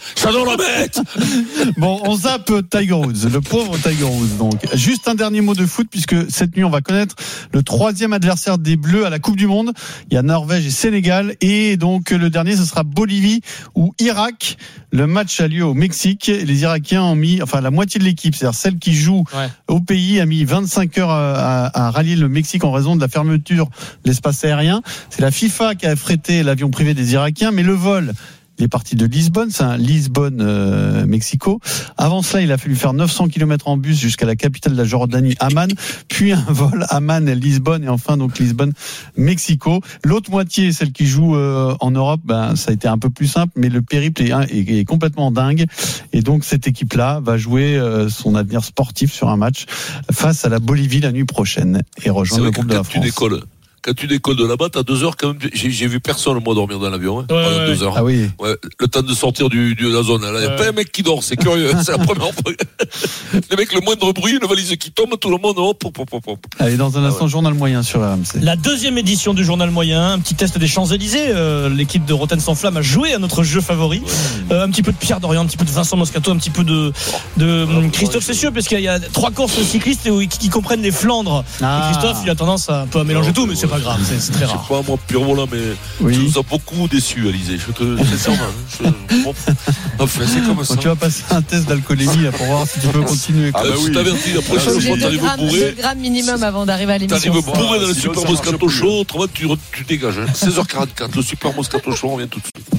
Bon, on zappe Tiger Woods, le pauvre Tiger Woods. Donc, juste un dernier mot de foot, puisque cette nuit, on va connaître le 3e adversaire des Bleus à la Coupe du Monde. Il y a Norvège et Sénégal, et donc le dernier, ce sera Bolivie ou Irak. Le match a lieu au Mexique. Les Irakiens ont mis, la moitié de l'équipe, c'est-à-dire celle qui joue au pays, a mis 25 heures à rallier le Mexique en raison de la fermeture de l'espace aérien. C'est la FIFA qui a affrété l'avion privé des Irakiens, mais le vol, il est parti de Lisbonne, c'est un Lisbonne-Mexico. Avant cela, il a fallu faire 900 km en bus jusqu'à la capitale de la Jordanie, Amman, puis un vol Amman-Lisbonne et enfin donc Lisbonne-Mexico. L'autre moitié, celle qui joue en Europe, ça a été un peu plus simple, mais le périple est complètement dingue. Et donc cette équipe-là va jouer son avenir sportif sur un match face à la Bolivie la nuit prochaine et rejoindre le groupe de la France. Quand tu décolles de là-bas, t'as 2 heures quand même. J'ai vu personne, moi, dormir dans l'avion. Pendant 2 heures. Ah oui. Ouais, le temps de sortir de la zone. Il n'y a pas un mec qui dort, c'est curieux. C'est la première fois. Les mecs, le moindre bruit, une valise qui tombe, tout le monde. Hop. Allez, dans un instant, journal moyen sur RMC. La 2e édition du journal moyen, un petit test des Champs-Élysées. L'équipe de Rotten sans flamme a joué à notre jeu favori. Un petit peu de Pierre Dorian, un petit peu de Vincent Moscato, un petit peu de Christophe Cessieux, parce qu'il y a 3 courses cyclistes qui comprennent les Flandres. Et Christophe, il a tendance à un peu à mélanger tout, mais c'est pas grave, c'est très rare. Je sais pas, moi, Pierre Roland, mais tu nous as beaucoup déçus, Alizé. Enfin, c'est comme ça. Donc, tu vas passer un test d'alcoolémie pour voir si tu peux continuer. Ah bah oui. Je t'avertis, la prochaine fois, t'arrives bourré. 2 grammes minimum avant d'arriver à l'émission. T'arrives bourré dans le Super Moscato Show, autrement, tu dégages. 16h44, le Super Moscato Show, on revient tout de suite.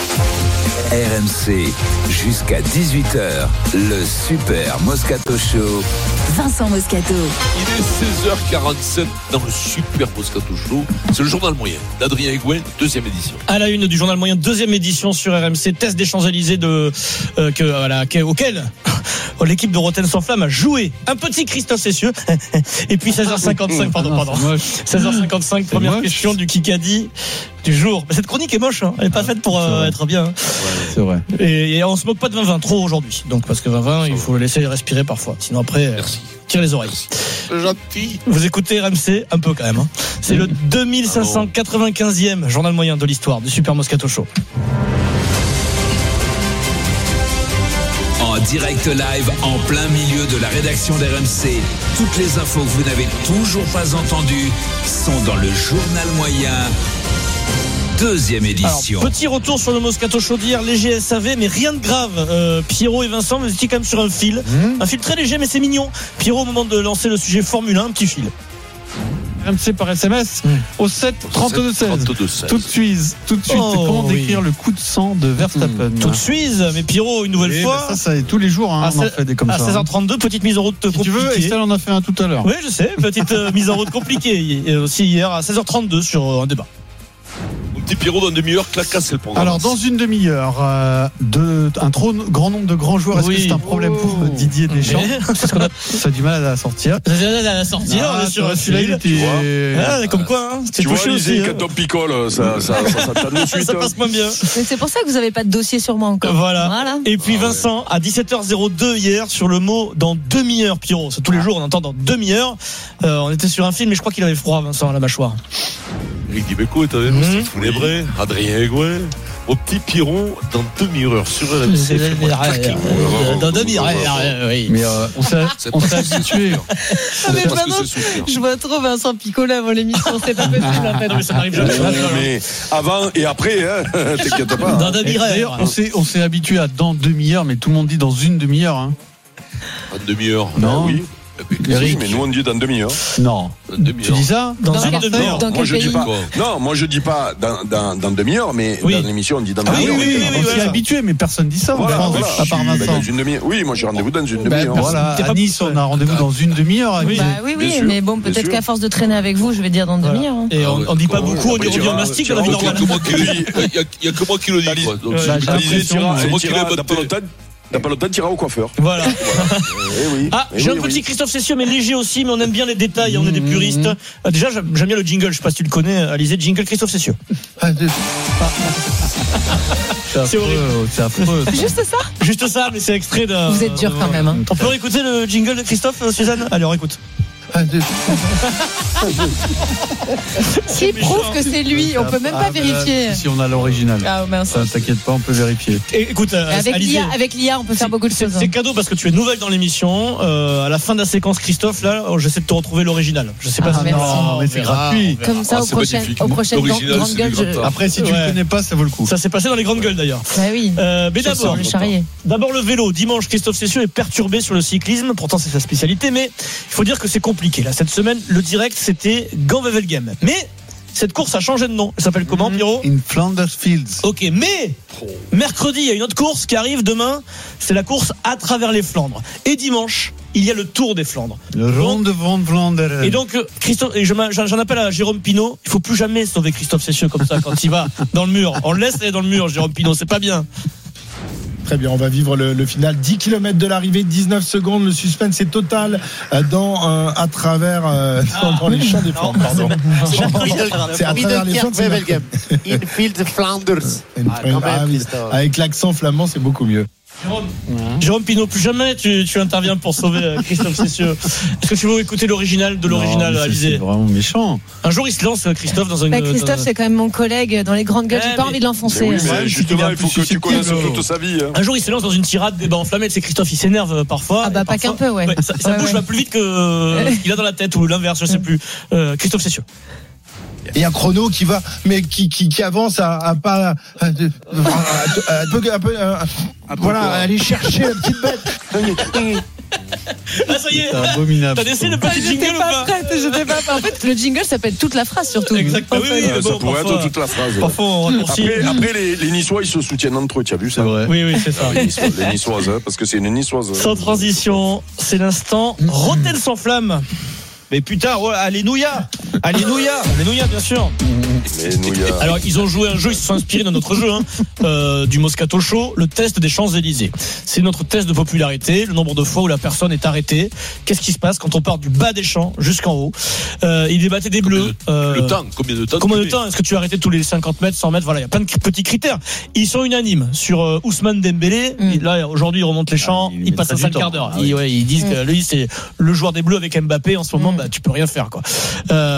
RMC, jusqu'à 18h, le Super Moscato Show. Vincent Moscato. Il est 16h47 dans le Super Moscato Show. C'est le journal moyen d'Adrien Aigouin, 2e édition. À la une du journal moyen, 2e édition sur RMC, test des Champs-Élysées auquel l'équipe de Rotten sans flamme a joué. Un petit Christophe Cessieux. Et puis 16h55, pardon. 16h55, première question du Kikadi du jour. Mais cette chronique est moche, hein. Elle est pas faite pour être bien. Hein. C'est vrai. Et on se moque pas de 20-20 trop aujourd'hui. Donc parce que 20-20, il faut le laisser respirer parfois. Sinon après, tire les oreilles. C'est gentil. Vous écoutez RMC un peu quand même. Hein. C'est le 2595e journal moyen de l'histoire du Super Moscato Show. En direct live en plein milieu de la rédaction d'RMC. Toutes les infos que vous n'avez toujours pas entendues sont dans le journal moyen. Deuxième édition. Alors, petit retour sur le Moscato Show d'hier, léger SAV, mais rien de grave. Pierrot et Vincent, vous étiez quand même sur un fil. Un fil très léger, mais c'est mignon. Pierrot, au moment de lancer le sujet Formule 1, un petit fil. RMC par SMS au 7 32 16. Tout de suite. Comment décrire le coup de sang de Verstappen? Tout de suite, mais Pierrot, une nouvelle fois. Ça, tous les jours, on en fait des comme ça. À 16h32, petite mise en route compliquée. Si tu veux, Estelle en a fait un tout à l'heure. Oui, je sais, petite mise en route compliquée. Et aussi hier à 16h32 sur un débat. Petit Pierrot, dans une demi-heure, clacasse, c'est le programme. Alors, dans une demi-heure, un trop grand nombre de grands joueurs, est-ce que c'est un problème pour Didier Deschamps? Ça a du mal à la sortir. On est sur un fil. Comme quoi, tu vois, quand on picole, ça passe moins bien. Mais c'est pour ça que vous n'avez pas de dossier sur moi encore. Voilà. Et puis Vincent, à 17h02 hier, sur le mot dans demi-heure, Pierrot. C'est tous les jours, on entend dans demi-heure. On était sur un film, mais je crois qu'il avait froid, Vincent, à la mâchoire. Eric Dimeco est avec nous, Steve Funèbre, Adrien Egouin, au petit Piron dans demi-heure sur RMC. Dans demi-heure, oui. Mais on s'est habitué. Mais vraiment, je vois trop Vincent picoler avant l'émission, c'est pas possible en fait. Non, mais ça n'arrive jamais. Mais avant et après, t'inquiète pas. Dans demi-heure. On s'est habitué à dans demi-heure, mais tout le monde dit dans une demi-heure. Dans demi-heure. Non. Oui. Eric, mais nous on dit dans demi-heure. Non. Tu dis ça? Dans une demi-heure. Moi je dis pas. Non, moi je dis pas dans demi-heure, mais dans l'émission on dit dans demi-heure. On s'est habitué, mais personne dit ça. Voilà. À part Vincent. Dans une demi-heure. Oui, moi j'ai rendez-vous dans une demi-heure. Voilà. À Nice, on a rendez-vous dans une demiheure. Oui, mais bon, peut-être qu'à force de traîner avec vous, je vais dire dans demi-heure. Et on dit pas beaucoup, on dit en mastic dans la vie normale. Il y a que moi qui le dis. C'est moi qui le dis. T'as pas le temps, t'iras au coiffeur. Voilà. J'ai un petit Christophe Cessieux, mais léger aussi, mais on aime bien les détails, on est des puristes. Déjà, j'aime bien le jingle, je sais pas si tu le connais, Alizé, jingle Christophe Cessieux. C'est horrible. C'est affreux. Juste ça, mais c'est extrait de. Vous êtes dur quand même. Hein. On peut réécouter le jingle de Christophe, Suzanne? Allez, on écoute. Qui prouve que c'est lui, on peut même pas vérifier. Si on a l'original. Ah mince. T'inquiète pas, on peut vérifier. Écoute, avec l'IA, on peut faire beaucoup de choses. C'est cadeau parce que tu es nouvelle dans l'émission. À la fin de la séquence, Christophe, là, j'essaie de te retrouver l'original. Je sais pas si non, mais c'est gratuit. Comme ça, au prochain Grande Gueule. Après, si tu le connais pas, ça vaut le coup. Ça s'est passé dans les Grandes Gueules d'ailleurs. Bah oui. Mais d'abord le vélo. Dimanche, Christophe Cessieux est perturbé sur le cyclisme. Pourtant, c'est sa spécialité, mais il faut dire que c'est compliqué. Là, cette semaine, le direct, c'était Gand-Wevelgem. Mais cette course a changé de nom. Elle s'appelle comment, Pierrot? In Flanders Fields. Ok, mais mercredi, il y a une autre course qui arrive demain. C'est la course à travers les Flandres. Et dimanche, il y a le Tour des Flandres. Le Ronde van Vlaanderen. Et donc, Christophe, j'en appelle à Jérôme Pinault. Il faut plus jamais sauver Christophe Cessieux comme ça quand il va dans le mur. On le laisse aller dans le mur, Jérôme Pinault. C'est pas bien. Très bien, on va vivre le final. 10 km de l'arrivée, 19 secondes. Le suspense est total à travers dans les champs des Flandres. Pardon. C'est à travers les champs de Infield Flanders. Avec l'accent flamand, c'est beaucoup mieux. Jérôme Pinault, plus jamais tu interviens pour sauver Christophe Cessieux. Est-ce que tu veux écouter l'original de l'original, Alizé? C'est vraiment méchant. Un jour, il se lance, Christophe, dans une. Christophe, c'est quand même mon collègue dans les Grandes Gueules. J'ai pas envie de l'enfoncer. Oui, mais justement, il faut que tu connaisses toute sa vie. Un jour, il se lance dans une tirade débat enflammé. C'est Christophe, il s'énerve parfois. Ah bah pas qu'un peu, ouais. Sa bouche va plus vite que qu'il a dans la tête ou l'inverse, je sais plus. Christophe Cessieux. Et un chrono qui va, mais qui avance à pas, voilà, aller chercher la petite bête. Ah, ça y est. C'est abominable. T'as laissé le petit jingle ou pas? J'étais pas prête. En fait, le jingle s'appelle toute la phrase surtout. Exactement. Oui, ça pourrait être toute la phrase. Parfois, on raccourcit. Après, les Niçois, ils se soutiennent entre eux. Tu as vu ça? Oui, c'est ça. Les Niçoises, parce que c'est une Niçoise. Sans transition, c'est l'instant Rotten sans flamme. Mais putain, alléluia, bien sûr. Alors, ils ont joué un jeu, ils se sont inspirés d'un autre jeu, du Moscato Show, le test des Champs-Élysées. C'est notre test de popularité, le nombre de fois où la personne est arrêtée. Qu'est-ce qui se passe quand on part du bas des champs jusqu'en haut? Ils débattaient des bleus. Le temps, combien de temps? Est-ce que tu es arrêté tous les 50 mètres, 100 mètres? Voilà, il y a plein de petits critères. Ils sont unanimes sur Ousmane Dembélé. Là, aujourd'hui, il remonte les champs, il passe un sale quart d'heure. Ils disent que lui, c'est le joueur des bleus avec Mbappé en ce moment. Tu peux rien faire, quoi.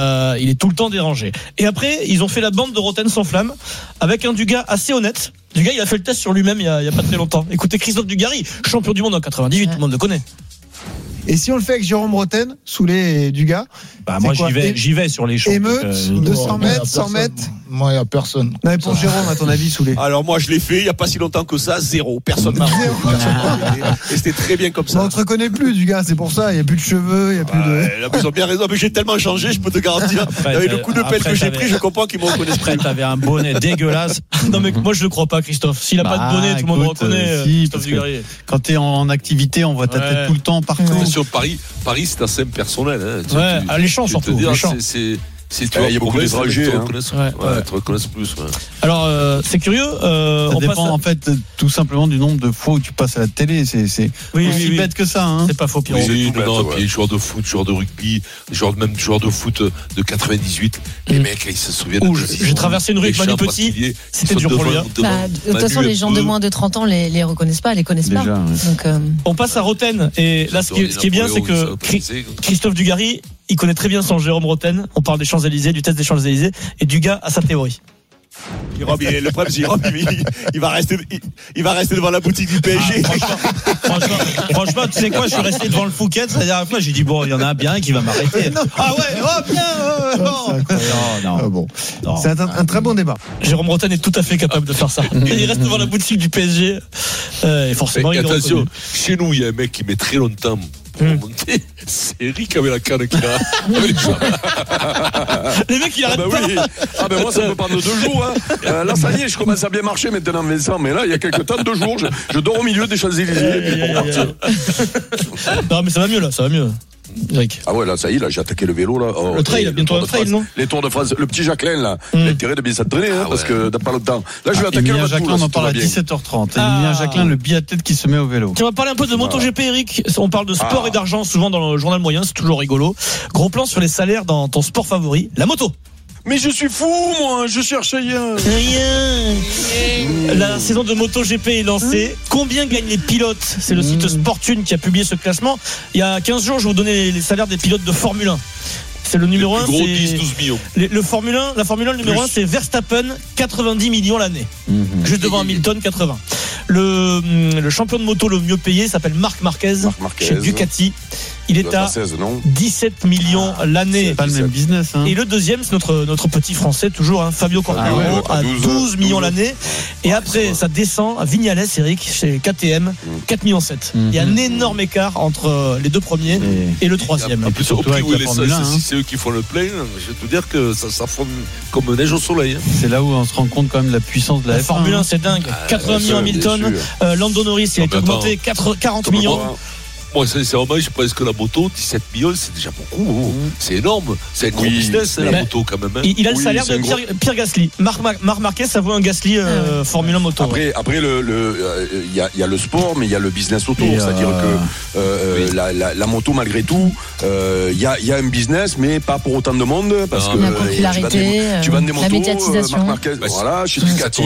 Il est tout le temps dérangé. Et après, ils ont fait la bande de Rotten sans flamme avec un Dugas assez honnête. Dugas, il a fait le test sur lui-même il y a pas très longtemps. Écoutez, Christophe Dugarry, champion du monde en 98, tout le monde le connaît. Et si on le fait avec Jérôme Rotten, Soulet et Dugas, moi j'y vais sur les champs. Émeute, 200 mètres, 100 mètres. Moi, il n'y a personne. Non, mais pour Jérôme, à ton avis, Soulet. Alors moi, je l'ai fait il n'y a pas si longtemps que ça, 0. Personne m'a et c'était très bien comme ça. On ne te reconnaît plus, Dugas, c'est pour ça. Il n'y a plus de cheveux, il n'y a plus de. Là, ils ont bien raison, mais j'ai tellement changé, je peux te garantir. Avec le coup de pelle que j'ai pris, je comprends qu'ils me reconnaissent plus. T'avais un bonnet dégueulasse. Non, mais moi, je ne le crois pas, Christophe. S'il n'a pas de bonnet, tout le monde reconnaît. Christophe Dugarry. Quand tu es en activité, on voit ta tête tout le temps, partout. Sur Paris, c'est assez impersonnel. Les champs surtout. Il y a beaucoup d'étrangers. Te reconnaissent plus. Alors, c'est curieux. Ça dépend en fait tout simplement du nombre de fois où tu passes à la télé. C'est aussi bête que ça. C'est pas faux, Pierrot. Oui, puis les joueurs de foot, joueurs de rugby, même joueurs de foot de 98, les mecs, ils se souviennent. J'ai traversé une rue avec Manu Petit. C'était dur pour lui. De toute façon, les gens de moins de 30 ans les reconnaissent pas, les connaissent pas. Donc, on passe à Rotten. Et là, ce qui est bien, c'est que Christophe Dugarry, il connaît très bien son Jérôme Rotten. On parle des Champs-Élysées, du test des Champs-Élysées, et Dugas a sa théorie. Le problème, c'est Jérôme, il va rester devant la boutique du PSG. Franchement, tu sais quoi, je suis resté devant le Fouquet la dernière fois, j'ai dit bon, il y en a un bien qui va m'arrêter. Bon. C'est un très bon débat. Jérôme Rotten est tout à fait capable de faire ça. Il reste devant la boutique du PSG. Et forcément, il est attention, chez nous, il y a un mec qui met très longtemps pour monter. C'est Eric avec la canne qui a. Les mecs, il arrête pas. Moi, ça peut prendre 2 jours. Là, ça y est, je commence à bien marcher maintenant, Vincent. Mais là, il y a quelques temps, 2 jours, je dors au milieu des Champs-Élysées. Non, mais ça va mieux, là, ça va mieux. Eric. Ah ouais, là, ça y est, là, j'ai attaqué le vélo, là. Le trail, bientôt un trail, non? Les Tours de France. Le petit Jacqueline, là, il a intérêt de bien s'entraîner, parce que dans pas longtemps. Là, je vais attaquer le Jacqueline, on en parle à 17h30. Emilien Jacquelin, le biathlète qui se met au vélo. Tu vas parler un peu de MotoGP, Eric. On parle de sport et d'argent, souvent dans le journal moyen, c'est toujours rigolo. Gros plan sur les salaires dans ton sport favori, la moto. Mais je suis fou, moi, je cherche rien. La saison de MotoGP est lancée. Combien gagnent les pilotes? C'est le site Sportune qui a publié ce classement. Il y a 15 jours, je vais vous donner les salaires des pilotes de Formule 1. C'est le numéro 1. Gros 10-12 millions. La Formule 1, le numéro 1, c'est Verstappen, 90 millions l'année. Juste devant Hamilton, 80. Le champion de moto le mieux payé s'appelle Marc Marquez. Chez Ducati. Il est à 17 millions l'année. C'est pas le même business. Et le deuxième, c'est notre petit français, toujours, Fabio Quartararo, à 12 millions l'année. Et après, ça descend à Vignales, Eric, chez KTM, 4,7 millions. Il y a un énorme écart entre les deux premiers et le troisième. En plus, au prix où c'est eux qui font le plein, je vais te dire que ça forme comme neige au soleil. C'est là où on se rend compte quand même de la puissance de la F1. Formule 1, c'est dingue. 80 millions Hamilton. Lando Norris, il a été augmenté 40 millions. Moi, c'est hommage, je pense que la moto, 17 millions, c'est déjà beaucoup. C'est énorme. C'est un gros business, la moto, quand même. Il a le salaire de Pierre Gasly. Marc Marquez, ça vaut un Gasly Formule 1 moto. Après, il y a le sport, mais il y a le business autour. C'est-à-dire que la moto, malgré tout, il y a un business, mais pas pour autant de monde. Parce que la popularité, tu vends des motos, la médiatisation. Marc Marquez, voilà, chez Ducati,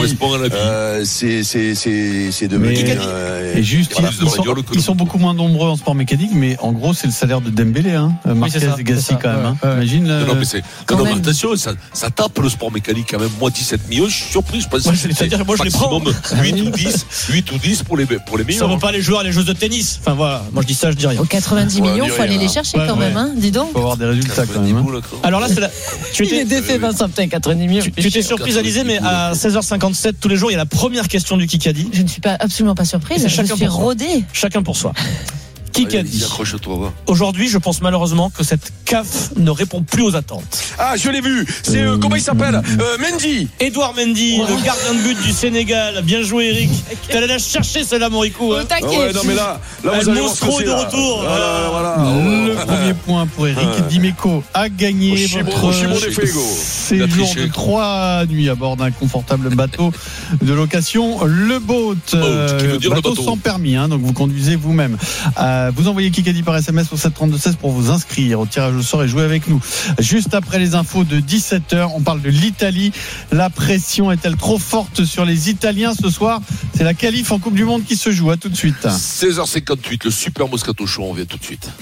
c'est devenu. Et juste, ils sont beaucoup moins nombreux en sport mécanique, mais en gros, c'est le salaire de Dembélé, Marquez et Gasly quand même. Imagine. Non, mais c'est une augmentation, ça tape le sport mécanique quand même. Moi, 17 millions, je suis surpris. Je pense que c'est moi, je les prends. 8 ou 10 pour les meilleurs. Ça vaut pas les joueurs, les joueuses de tennis. Enfin voilà, moi je dis ça, je dis rien. Aux 90 millions, il faut aller les chercher quand même, dis donc. Il faut avoir des résultats quand même. Alors là, tu étais défait, Vincent, 90 millions. Tu t'es surprise, Alizé, mais à 16h57 tous les jours, il y a la première question du Kikadi. Je ne suis absolument pas surprise, je suis rodée. Chacun pour soi. Kikadi. Aujourd'hui, je pense malheureusement que cette CAF ne répond plus aux attentes. Ah, je l'ai vu. C'est comment il s'appelle Mendy. Edouard Mendy, le gardien de but du Sénégal. Bien joué, Eric. T'allais la chercher, celle-là, Morico. Non, mais là vous allez Monstro est de retour. Le premier point pour Eric Dimeco a gagné votre séjour de 3 nuits à bord d'un confortable bateau de location, le boat. Bateau sans permis, donc vous conduisez vous-même. Vous envoyez Kikadi par SMS au 732-16 pour vous inscrire au tirage au sort et jouer avec nous. Juste après les infos de 17h, on parle de l'Italie. La pression est-elle trop forte sur les Italiens ce soir? C'est la qualif en Coupe du Monde qui se joue. À tout de suite. 16h58, le Super Moscato Show, on vient tout de suite.